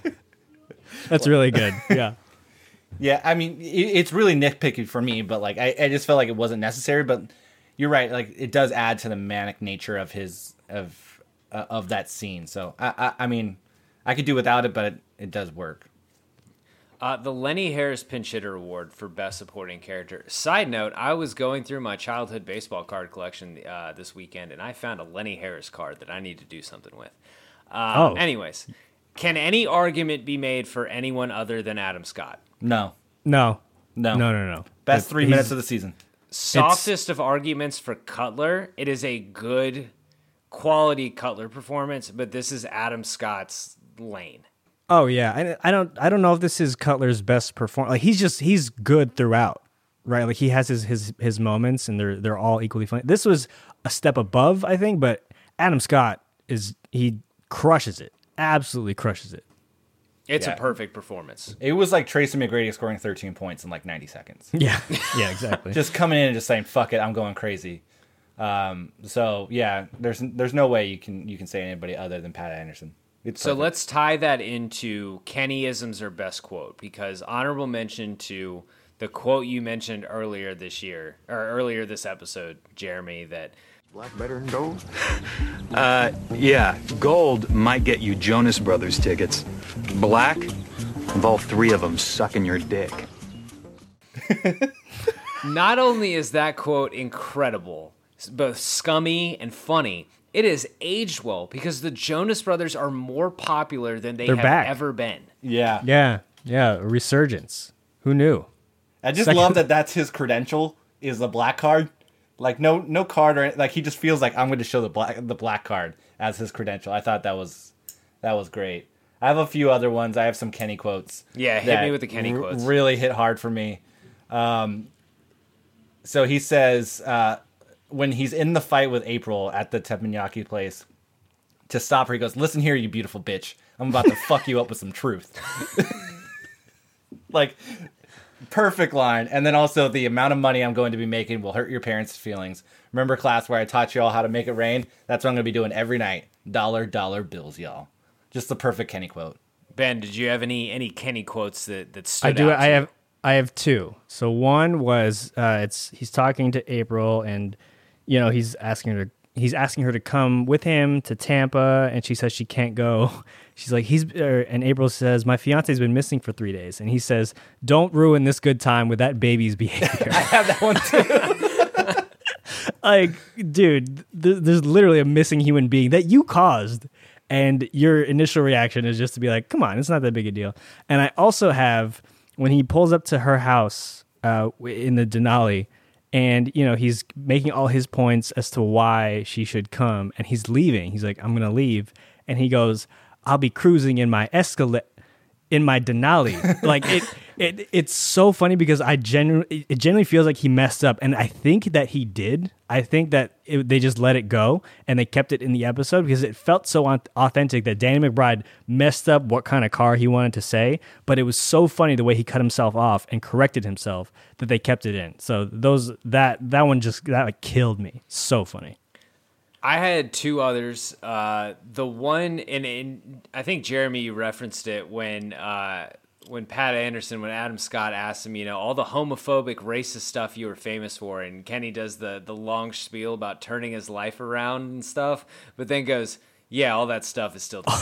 That's really good. Yeah. Yeah, I mean, it, it's really nitpicky for me, but like, I, I just felt like it wasn't necessary. But you're right; like, it does add to the manic nature of his of uh, of that scene. So, I, I, I mean, I could do without it, but it, it does work. Uh, the Lenny Harris Pinch Hitter Award for Best Supporting Character. Side note, I was going through my childhood baseball card collection uh, this weekend, and I found a Lenny Harris card that I need to do something with. Um, Oh. Anyways, can any argument be made for anyone other than Adam Scott? No, No. no, No. No. No. Best But three he's- minutes of the season. Softest of arguments for Cutler. It is a good quality Cutler performance, but this is Adam Scott's lane. Oh yeah. I, I don't. I don't know if this is Cutler's best performance. Like, he's just he's good throughout, right? Like, he has his his his moments, and they're they're all equally funny. This was a step above, I think, but Adam Scott is he crushes it. Absolutely crushes it. It's Yeah. a perfect performance. It was like Tracy McGrady scoring thirteen points in like ninety seconds. Yeah. Yeah. Exactly. Just coming in and just saying, "Fuck it, I'm going crazy." Um, so yeah, there's there's no way you can you can say anybody other than Pat Anderson. It's So perfect. let's tie that into Kennyisms or best quote, because honorable mention to the quote you mentioned earlier this year, or earlier this episode, Jeremy, that Black better than gold? Uh, yeah. Gold might get you Jonas Brothers tickets. Black, involve three of them sucking your dick. not only is that quote incredible, both scummy and funny, it is aged well because the Jonas Brothers are more popular than they They're have back. ever been. yeah. Yeah. Yeah. A resurgence. Who knew? I just Second- love that that's his credential is the black card. Like no no card or like he just feels like I'm going to show the black the black card as his credential. I thought that was that was great. I have a few other ones. I have some Kenny quotes. Yeah, hit me with the Kenny r- quotes. Really hit hard for me. Um, so he says uh, when he's in the fight with April at the teppanyaki place, to stop her, he goes, "Listen here, you beautiful bitch. I'm about to fuck you up with some truth." Like, perfect line. And then also, the amount of money I'm going to be making will hurt your parents' feelings. Remember class where I taught you all how to make it rain? That's what I'm going to be doing every night. Dollar, dollar bills, y'all. Just the perfect Kenny quote. Ben, did you have any any Kenny quotes that that stood I do. out to I you? have. I have two. So one was uh, it's he's talking to April, and you know he's asking her to he's asking her to come with him to Tampa, and she says she can't go. She's like he's er, and April says my fiance's been missing for three days, and he says don't ruin this good time with that baby's behavior. I have that one too. Like, dude, th- there's literally a missing human being that you caused. And your initial reaction is just to be like, come on, it's not that big a deal. And I also have, when he pulls up to her house uh, in the Denali, and, you know, he's making all his points as to why she should come, and he's leaving. He's like, I'm going to leave. And he goes, I'll be cruising in my Escalade, in my Denali. Like, it, it, it's so funny because I genuinely, it genuinely feels like he messed up. And I think that he did. I think that it, they just let it go and they kept it in the episode because it felt so on- authentic that Danny McBride messed up what kind of car he wanted to say, but it was so funny the way he cut himself off and corrected himself that they kept it in. So those that that one just that like killed me. So funny. I had two others. Uh, the one, and, and I think Jeremy referenced it when uh, when Pat Anderson, when Adam Scott asked him, you know, all the homophobic, racist stuff you were famous for, and Kenny does the the long spiel about turning his life around and stuff, but then goes, yeah, all that stuff is still the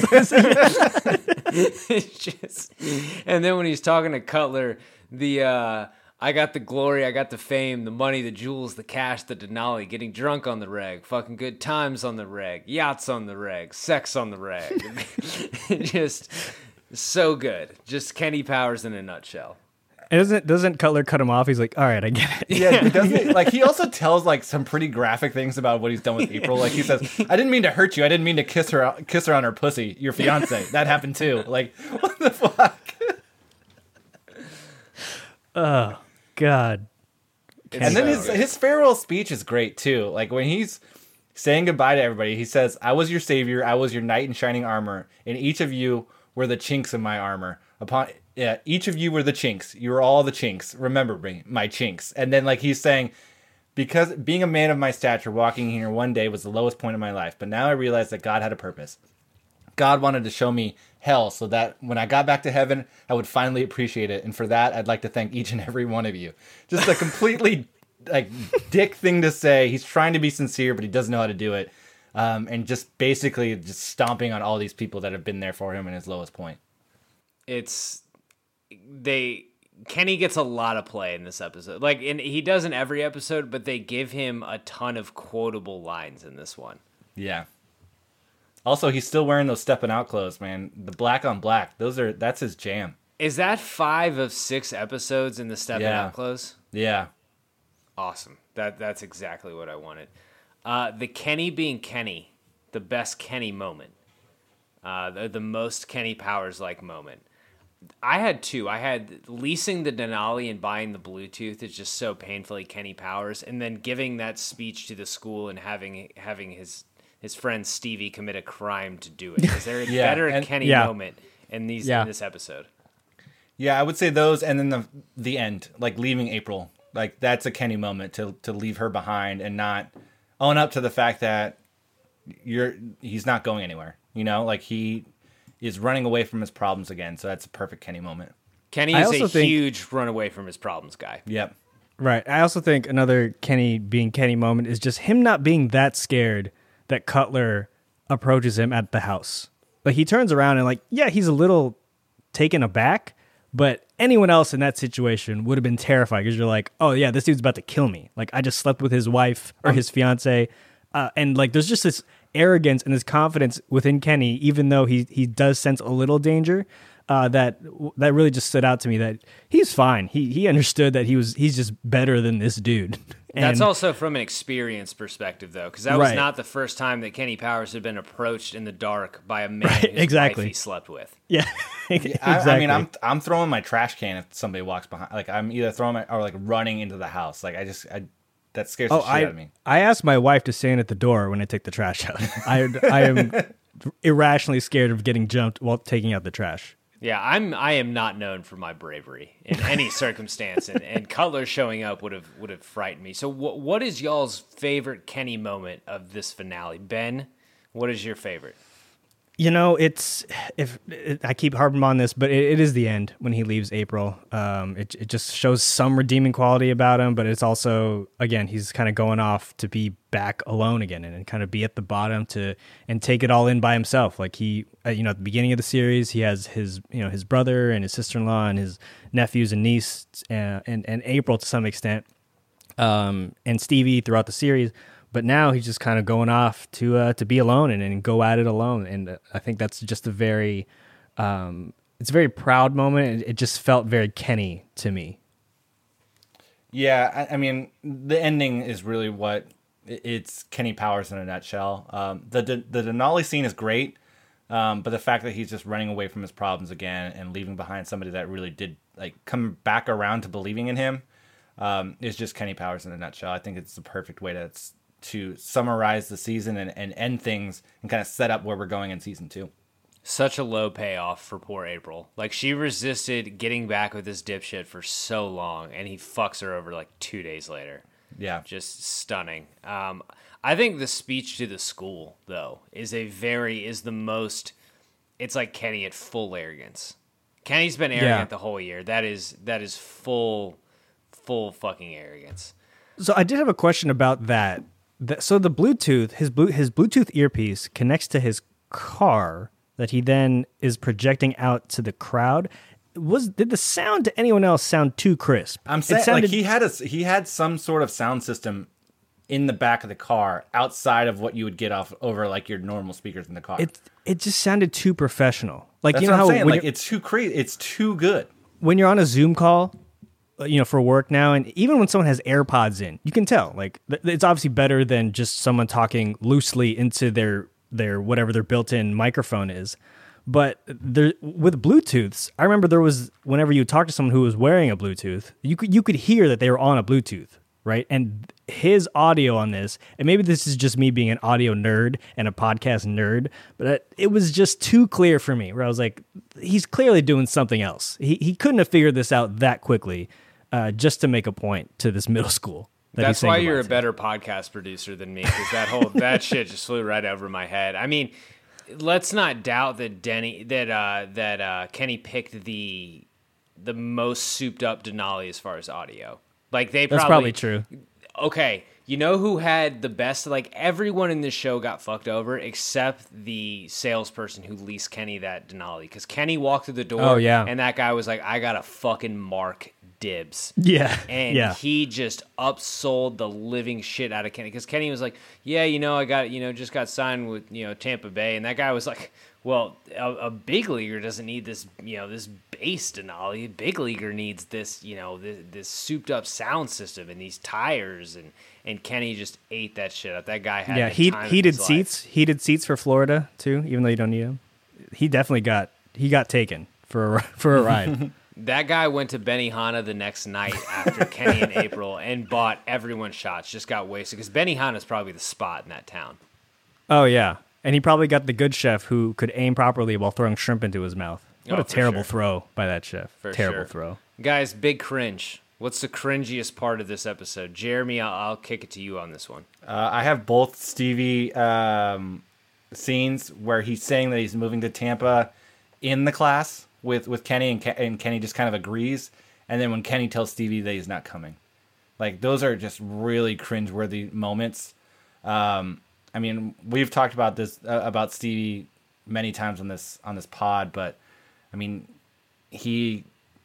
same. It's just, and then when he's talking to Cutler, the uh, I got the glory, I got the fame, the money, the jewels, the cash, the Denali, getting drunk on the reg, fucking good times on the reg, yachts on the reg, sex on the reg. Just so good. Just Kenny Powers in a nutshell. And doesn't doesn't Cutler cut him off? He's like, all right, I get it. Yeah, doesn't like he also tells like some pretty graphic things about what he's done with April. Like he says, "I didn't mean to hurt you. I didn't mean to kiss her kiss her on her pussy. Your fiance. That happened too." Like, what the fuck? Oh God. And then his his farewell speech is great too. Like when he's saying goodbye to everybody, he says, "I was your savior. I was your knight in shining armor, and each of you were the chinks in my armor. Upon yeah, each of you were the chinks. You were all the chinks. Remember me, my chinks." And then like he's saying, because being a man of my stature, walking here one day was the lowest point of my life. But now I realize that God had a purpose. God wanted to show me hell so that when I got back to heaven, I would finally appreciate it. And for that, I'd like to thank each and every one of you. Just a completely like dick thing to say. He's trying to be sincere, but he doesn't know how to do it. Um, and just basically just stomping on all these people that have been there for him in his lowest point. It's they Kenny gets a lot of play in this episode. Like, and he does in every episode, but they give him a ton of quotable lines in this one. Yeah. Also, he's still wearing those stepping out clothes, man. The black on black. Those are that's his jam. Is that five of six episodes in the stepping Yeah. out clothes? Yeah. Awesome. That that's exactly what I wanted. Uh, the Kenny being Kenny, the best Kenny moment, uh, the, the most Kenny Powers like moment. I had two. I had leasing the Denali and buying the Bluetooth is just so painfully Kenny Powers, and then giving that speech to the school and having having his his friend Stevie commit a crime to do it. Is there a Yeah, better and- Kenny Yeah. moment in these Yeah. in this episode? Yeah, I would say those, and then the the end, like leaving April. Like that's a Kenny moment to to leave her behind and not own up to the fact that you're he's not going anywhere. You know, like he is running away from his problems again. So that's a perfect Kenny moment. Kenny I is also a think- huge run away from his problems guy. Yep. Right. I also think another Kenny being Kenny moment is just him not being that scared that Cutler approaches him at the house. Like he turns around and like, yeah, he's a little taken aback, but anyone else in that situation would have been terrified because you're like, oh yeah, this dude's about to kill me. Like I just slept with his wife or his fiance. Uh, and like there's just this arrogance and this confidence within Kenny, even though he he does sense a little danger. uh, that that really just stood out to me. That he's fine. He he understood that he was he's just better than this dude. And that's also from an experience perspective, though, because that was Right. not the first time that Kenny Powers had been approached in the dark by a man Right, whose exactly. wife he slept with. yeah, I, exactly. I mean, I'm I'm throwing my trash can if somebody walks behind. Like I'm either throwing my or like running into the house. Like I just I that scares the Oh, shit I, out of me. I asked my wife to stand at the door when I take the trash out. I I am irrationally scared of getting jumped while taking out the trash. Yeah, I'm. I am not known for my bravery in any circumstance, and, and Cutler showing up would have would have frightened me. So, what what is y'all's favorite Kenny moment of this finale, Ben? What is your favorite? You know, it's if it, I keep harping on this, but it, it is the end when he leaves April. Um, it it just shows some redeeming quality about him, but it's also again he's kind of going off to be back alone again and, and kind of be at the bottom to and take it all in by himself. Like he, uh, you know, at the beginning of the series, he has his you know his brother and his sister-in-law and his nephews and niece and and, and April to some extent, um, and Stevie throughout the series. But now he's just kind of going off to uh, to be alone and, and go at it alone. And uh, I think that's just a very, um, it's a very proud moment. It, it just felt very Kenny to me. Yeah, I, I mean, the ending is really what it's Kenny Powers in a nutshell. Um, the, the the Denali scene is great, um, but the fact that he's just running away from his problems again and leaving behind somebody that really did like come back around to believing in him um, is just Kenny Powers in a nutshell. I think it's the perfect way to to summarize the season and, and end things and kind of set up where we're going in season two. Such a low payoff for poor April. Like, she resisted getting back with this dipshit for so long, and he fucks her over like two days later. Yeah. Just stunning. Um, I think the speech to the school, though, is a very, is the most, it's like Kenny at full arrogance. Kenny's been arrogant Yeah. the whole year. That is, that is full, full fucking arrogance. So I did have a question about that. The- So the Bluetooth, his blue, his Bluetooth earpiece connects to his car that he then is projecting out to the crowd. Was did the sound to anyone else sound too crisp? I'm It saying sounded- like he had a he had some sort of sound system in the back of the car outside of what you would get off over like your normal speakers in the car. It it just sounded too professional. Like That's you know what how I'm saying. when Like you're- it's too crazy. It's too good. when you're on a Zoom call, uh, you know, for work now, and even when someone has AirPods in, you can tell. Like th- it's obviously better than just someone talking loosely into their their whatever their built-in microphone is. But there with Bluetooths, I remember there was whenever you talk to someone who was wearing a Bluetooth, you could you could hear that they were on a Bluetooth, right? And his audio on this, and maybe this is just me being an audio nerd and a podcast nerd, but it, it was just too clear for me. Where I was like, he's clearly doing something else. He he couldn't have figured this out that quickly, uh, just to make a point to this middle school. That That's he's saying why you're a goodbye to. better podcast producer than me, because that whole that shit just flew right over my head. I mean, let's not doubt that Denny that uh, that uh, Kenny picked the the most souped up Denali as far as audio. Like they That's probably, probably true. Okay, you know who had the best? Like everyone in this show got fucked over except the salesperson who leased Kenny that Denali, because Kenny walked through the door. Oh, yeah. And that guy was like, "I got a fucking mark dibs." Yeah, And yeah. he just upsold the living shit out of Kenny, because Kenny was like, "Yeah, you know, I got, you know, just got signed with, you know, Tampa Bay," and that guy was like, "Well, a, a big leaguer doesn't need this, you know, this bass Denali. A big leaguer needs this, you know, this, this souped up sound system and these tires." And and Kenny just ate that shit up. That guy had Yeah, the heat, time of heated his life. seats, heated seats for Florida too. Even though you don't need them, he definitely got he got taken for a, for a ride. That guy went to Benihana the next night after Kenny and April and bought everyone shots. Just got wasted, because Benihana's probably the spot in that town. Oh yeah, and he probably got the good chef who could aim properly while throwing shrimp into his mouth. What Oh, a for terrible sure. throw by that chef. For terrible sure. throw. Guys, big cringe. What's the cringiest part of this episode? Jeremy, I'll, I'll kick it to you on this one. Uh, I have both Stevie um, scenes where he's saying that he's moving to Tampa in the class with, with Kenny, and, Ke- and Kenny just kind of agrees. And then when Kenny tells Stevie that he's not coming. Like, those are just really cringeworthy moments. Um, I mean, we've talked about this, uh, about Stevie many times on this, on this pod, but I mean, he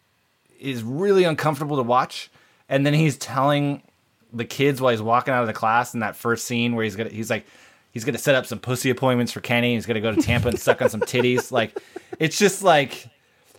is really uncomfortable to watch. And then he's telling the kids while he's walking out of the class in that first scene where he's gonna he's like he's gonna set up some pussy appointments for Kenny. He's gonna go to Tampa and suck on some titties. Like, it's just like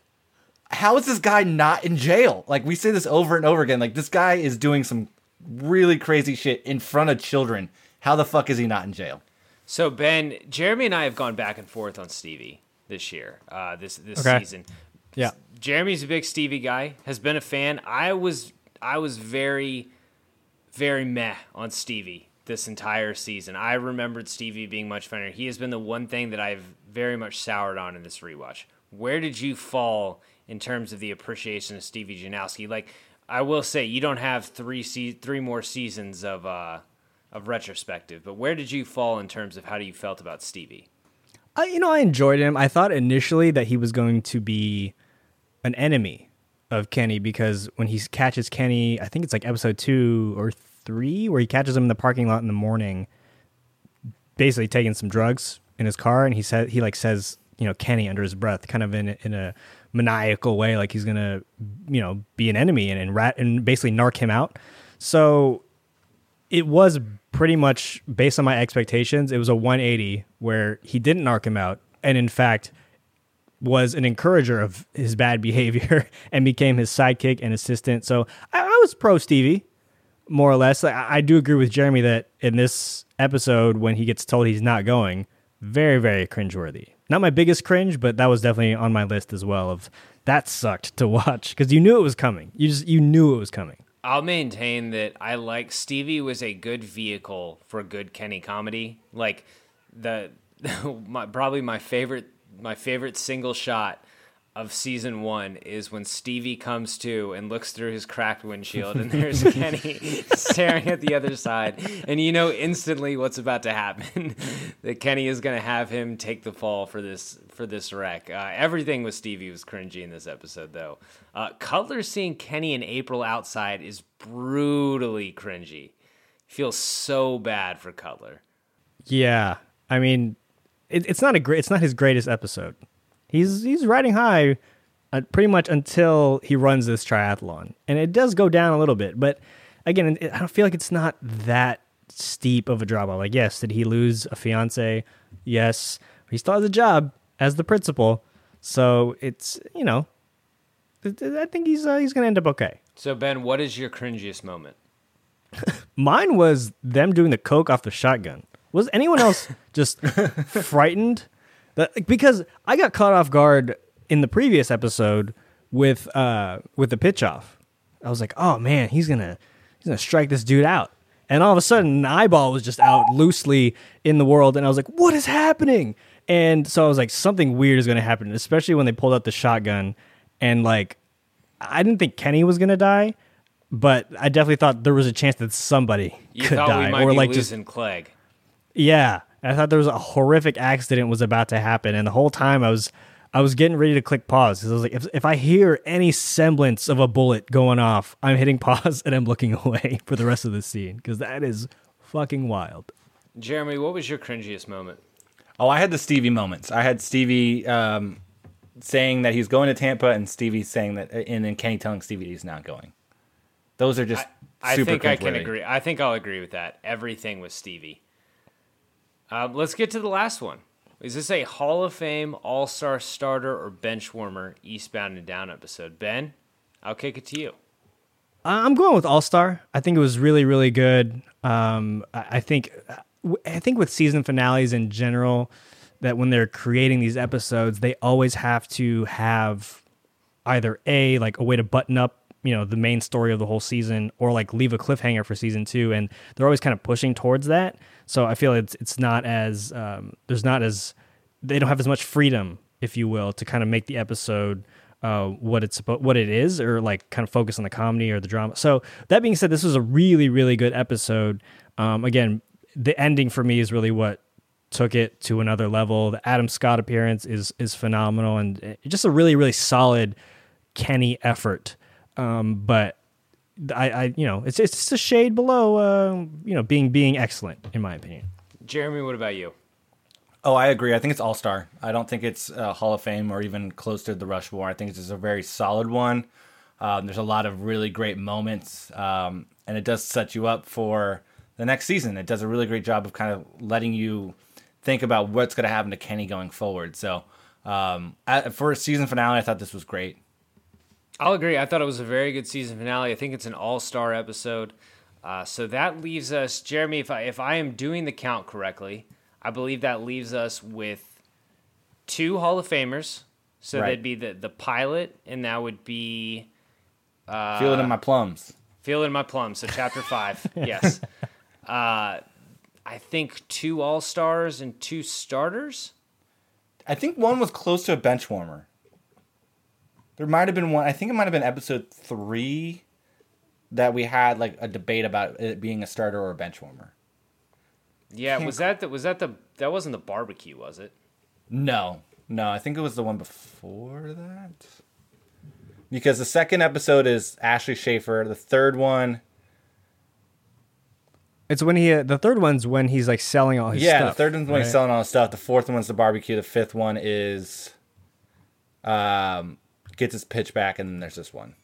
how is this guy not in jail? Like, we say this over and over again. Like, this guy is doing some really crazy shit in front of children. How the fuck is he not in jail? So, Ben, Jeremy and I have gone back and forth on Stevie this year, uh, this this Okay. season. Yeah. Jeremy's a big Stevie guy, has been a fan. I was I was very, very meh on Stevie this entire season. I remembered Stevie being much funnier. He has been the one thing that I've very much soured on in this rewatch. Where did you fall in terms of the appreciation of Stevie Janowski? Like, I will say, you don't have three se- three more seasons of uh, of retrospective, but where did you fall in terms of how do you felt about Stevie? I, you know, I enjoyed him. I thought initially that he was going to be an enemy of Kenny because when he catches Kenny, I think it's like episode two or three, where he catches him in the parking lot in the morning, basically taking some drugs in his car, and he said he like says, you know, Kenny under his breath, kind of in in a maniacal way, like he's gonna, you know, be an enemy and and rat and basically narc him out. So it was pretty much based on my expectations. It was a one eighty where he didn't narc him out, and in fact was an encourager of his bad behavior and became his sidekick and assistant. So I, I was pro Stevie, more or less. I, I do agree with Jeremy that in this episode, when he gets told he's not going, very, very cringeworthy. Not my biggest cringe, but that was definitely on my list as well. Of that sucked to watch because you knew it was coming. You just you knew it was coming. I'll maintain that I like Stevie was a good vehicle for good Kenny comedy. Like the my, probably my favorite my favorite single shot of season one is when Stevie comes to and looks through his cracked windshield and there's Kenny staring at the other side, and you know instantly what's about to happen. That Kenny is going to have him take the fall for this for this wreck. Uh, everything with Stevie was cringy in this episode, though. Uh, Cutler seeing Kenny and April outside is brutally cringy. Feels so bad for Cutler. Yeah, I mean, it, it's not a great. It's not his greatest episode. He's he's riding high uh, pretty much until he runs this triathlon. And it does go down a little bit. But again, it, I don't feel like it's not that steep of a drop off. Like, yes, did he lose a fiance? Yes. He still has a job as the principal. So it's, you know, I think he's uh, he's going to end up okay. So, Ben, what is your cringiest moment? Mine was them doing the coke off the shotgun. Was anyone else just frightened? Because I got caught off guard in the previous episode with uh, with the pitch off. I was like, oh man, he's gonna he's gonna strike this dude out. And all of a sudden, an eyeball was just out loosely in the world, and I was like, what is happening? And so I was like, something weird is gonna happen, especially when they pulled out the shotgun. And like, I didn't think Kenny was gonna die, but I definitely thought there was a chance that somebody You could thought die, we might or be like losing just Clegg. yeah. I thought there was a horrific accident was about to happen, and the whole time I was I was getting ready to click pause because I was like, if if I hear any semblance of a bullet going off, I'm hitting pause and I'm looking away for the rest of the scene because that is fucking wild. Jeremy, what was your cringiest moment? Oh, I had the Stevie moments. I had Stevie um, saying that he's going to Tampa, and Stevie saying that, and then Kenny telling Stevie he's not going. Those are just I, I super think I can cringeworthy. agree. I think I'll agree with that. Everything was Stevie. Um, let's get to the last one. Is this a Hall of Fame, All-Star starter, or bench warmer Eastbound and Down episode? Ben, I'll kick it to you. I'm going with All Star. I think it was really, really good. Um, I I think, I think with season finales in general, that when they're creating these episodes, they always have to have either a like a way to button up, you know, the main story of the whole season, or like leave a cliffhanger for season two, and they're always kind of pushing towards that. So I feel it's it's not as um, there's not as they don't have as much freedom, if you will, to kind of make the episode uh, what it's supposed what it is, or like kind of focus on the comedy or the drama. So that being said, this was a really really good episode. Um, again, the ending for me is really what took it to another level. The Adam Scott appearance is is phenomenal, and just a really really solid Kenny effort. Um, but I, I, you know, it's it's just a shade below, uh, you know, being being excellent in my opinion. Jeremy, what about you? Oh, I agree. I think it's All-Star. I don't think it's uh, Hall of Fame or even close to the Rushmore. I think it's just a very solid one. Um, there's a lot of really great moments, um, and it does set you up for the next season. It does a really great job of kind of letting you think about what's going to happen to Kenny going forward. So um, at, for a season finale, I thought this was great. I'll agree. I thought it was a very good season finale. I think it's an all-star episode. Uh, so that leaves us, Jeremy, if I, if I am doing the count correctly, I believe that leaves us with two Hall of Famers. So Right. that'd be the, the pilot, and that would be... Uh, Feeling in my plums. Feeling in my plums, so chapter five, yes. Uh, I think two all-stars and two starters? I think one was close to a bench warmer. There might have been one. I think it might have been episode three that we had like a debate about it being a starter or a bench warmer. Yeah, was that the, was that the that wasn't the barbecue, was it? No, no, I think it was the one before that. Because the second episode is Ashley Schaefer. The third one, It's when he, uh, the third one's when he's like selling all his yeah, stuff. the third one's when right? he's selling all his stuff. The fourth one's the barbecue. The fifth one is, um, gets his pitch back, and then there's this one.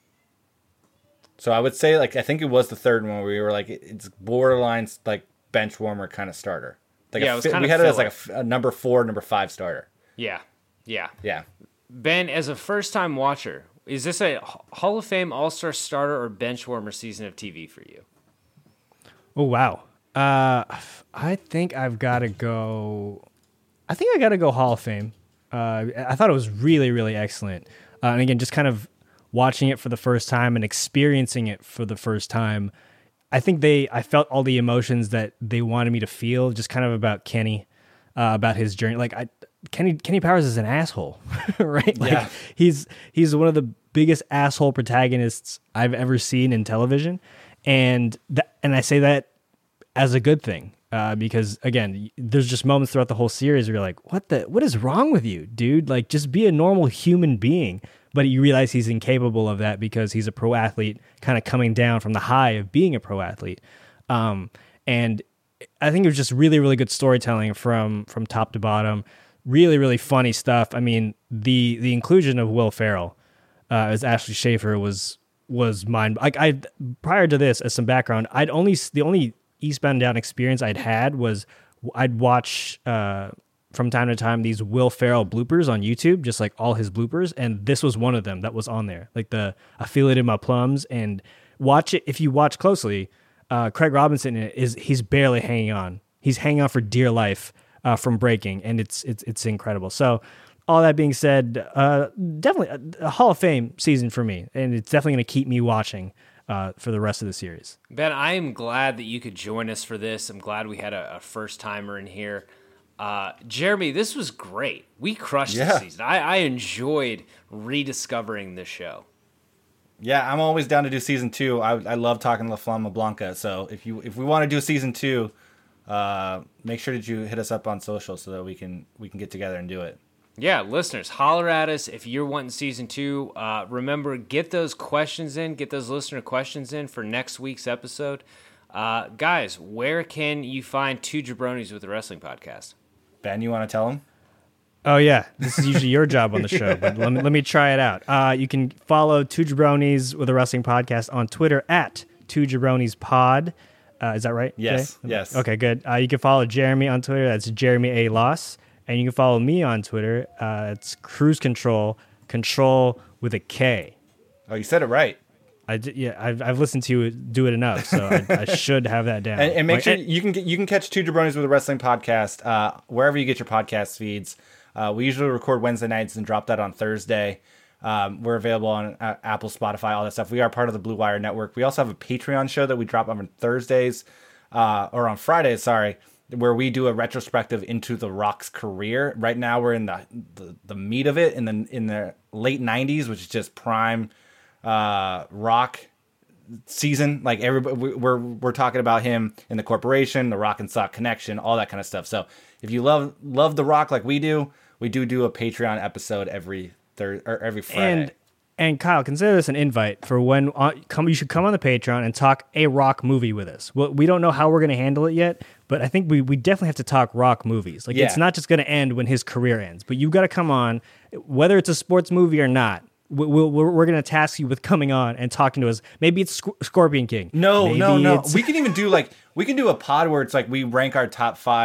So I would say, like, I think it was the third one where we were like, it's borderline like bench warmer kind of starter. Like Yeah, a it was fi- kind we of had it as filler. like a f- a, number four, number five starter. Yeah, yeah. Yeah. Ben, as a first-time watcher, is this a Hall of Fame All-Star starter or bench warmer season of T V for you? Oh wow. Uh, I think I've got to go. I think I got to go Hall of Fame. Uh, I thought it was really, really excellent. Uh, and again, just kind of watching it for the first time and experiencing it for the first time. I think they, I felt all the emotions that they wanted me to feel, just kind of about Kenny, uh, about his journey. Like I, Kenny, Kenny Powers is an asshole, right? Like Yeah. he's he's one of the biggest asshole protagonists I've ever seen in television, and that, and I say that as a good thing, uh, because again, there's just moments throughout the whole series where you're like, what the, what is wrong with you, dude? Like, just be a normal human being. But you realize he's incapable of that because he's a pro athlete, kind of coming down from the high of being a pro athlete. Um, and I think it was just really, really good storytelling from from top to bottom. Really, really funny stuff. I mean, the the inclusion of Will Ferrell uh, as Ashley Schaefer was was mind. Like I prior to this, as some background, I'd only the only Eastbound and Down experience I'd had was I'd watch uh, from time to time these Will Ferrell bloopers on YouTube, just like all his bloopers, and this was one of them that was on there. Like the I Feel It in My Plums, and watch it if you watch closely. Uh, Craig Robinson is he's barely hanging on. He's hanging on for dear life uh, from breaking, and it's it's it's incredible. So, all that being said, uh, definitely a, a Hall of Fame season for me, and it's definitely going to keep me watching uh, for the rest of the series. Ben, I am glad that you could join us for this. I'm glad we had a, a first timer in here. Uh, Jeremy, this was great. We crushed Yeah. this season. I, I enjoyed rediscovering this show. Yeah, I'm always down to do season two. I I love talking La Flama Blanca. So if you if we want to do season two, uh, make sure that you hit us up on social so that we can we can get together and do it. Yeah, listeners, holler at us if you're wanting season two. Uh, remember, get those questions in, get those listener questions in for next week's episode. Uh, guys, where can you find two jabronis with a wrestling podcast? Ben, you want to tell them? Oh yeah, this is usually your job on the show, but let me let me try it out. Uh, you can follow Two Jabronis with a Wrestling Podcast on Twitter at Two Jabronis Pod. Uh, is that right? Yes, Jay? yes. Okay, good. Uh, you can follow Jeremy on Twitter. That's Jeremy A. Loss. And you can follow me on Twitter. Uh, it's Cruise Control, control with a K. Oh, you said it right. I d- yeah, I've I've listened to you do it enough, so I, I should have that down. And, and make Like, sure you can get, you can catch Two Jabronis with a Wrestling Podcast uh, wherever you get your podcast feeds. Uh, we usually record Wednesday nights and drop that on Thursday. Um, we're available on uh, Apple, Spotify, all that stuff. We are part of the Blue Wire Network. We also have a Patreon show that we drop on Thursdays uh, or on Fridays, sorry, where we do a retrospective into The Rock's career. Right now, we're in the the, the meat of it in the in the late nineties, which is just prime uh, Rock season. Like everybody, we're we're talking about him in the corporation, the Rock and Sock connection, all that kind of stuff. So if you love love The Rock like we do, we do do a Patreon episode every third or every Friday. And and Kyle, consider this an invite for when uh, come. You should come on the Patreon and talk a Rock movie with us. Well, we don't know how we're going to handle it yet, but I think we, we definitely have to talk Rock movies. Like Yeah. it's not just going to end when his career ends, but you've got to come on, whether it's a sports movie or not. we- We'll, we're we're going to task you with coming on and talking to us. Maybe it's Sc- Scorpion King. No, Maybe no, no. it's- We can even do like we can do a pod where it's like we rank our top five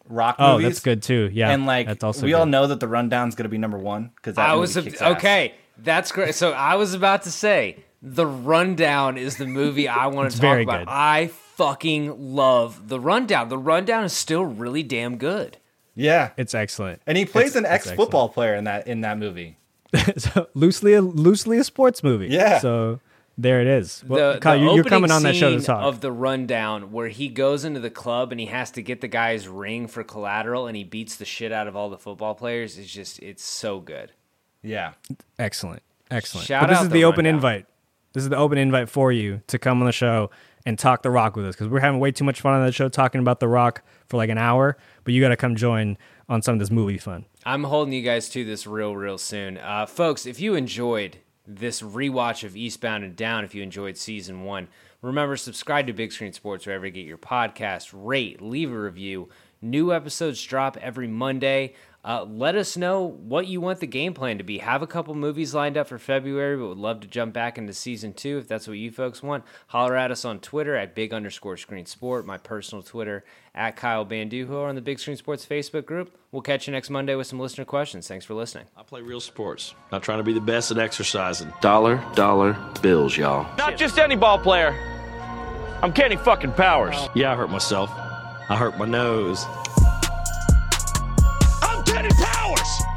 Rock Oh, movies. that's good too. Yeah, and like that's also we good. all know that The Rundown's going to be number one because I was a, okay. That's great. So I was about to say The Rundown is the movie I want to talk very about. good. I fucking love The Rundown. The Rundown is still really damn good. Yeah, it's excellent. And he plays It's- an it's ex-football player in that in that movie. so loosely, a, loosely a sports movie. Yeah. So there it is. Well, the, Kyle, the you- you're opening coming on that show to scene talk. of The Rundown, where he goes into the club and he has to get the guy's ring for collateral, and he beats the shit out of all the football players. Is just it's so good. Yeah, Excellent, excellent. Shout but this out is The the open Rundown. invite. This is the open invite for you to come on the show and talk The Rock with us because we're having way too much fun on that show talking about The Rock for like an hour. But you got to come join on some of this movie fun. I'm holding you guys to this real, real soon. Uh, folks, if you enjoyed this rewatch of Eastbound and Down, if you enjoyed season one, remember, subscribe to Big Screen Sports wherever you get your podcast. Rate, leave a review. New episodes drop every Monday. Uh, let us know what you want the game plan to be. Have a couple movies lined up for February, but would love to jump back into season two if that's what you folks want. Holler at us on Twitter at big underscore screen sport, my personal Twitter at Kyle Banduho, or on the Big Screen Sports Facebook group. We'll catch you next Monday with some listener questions. Thanks for listening. I play real sports. Not trying to be the best at exercising. Dollar, dollar bills, y'all. Not just any ball player. I'm Kenny fucking Powers. Yeah, I hurt myself. I hurt my nose. I'm Kenny Powers!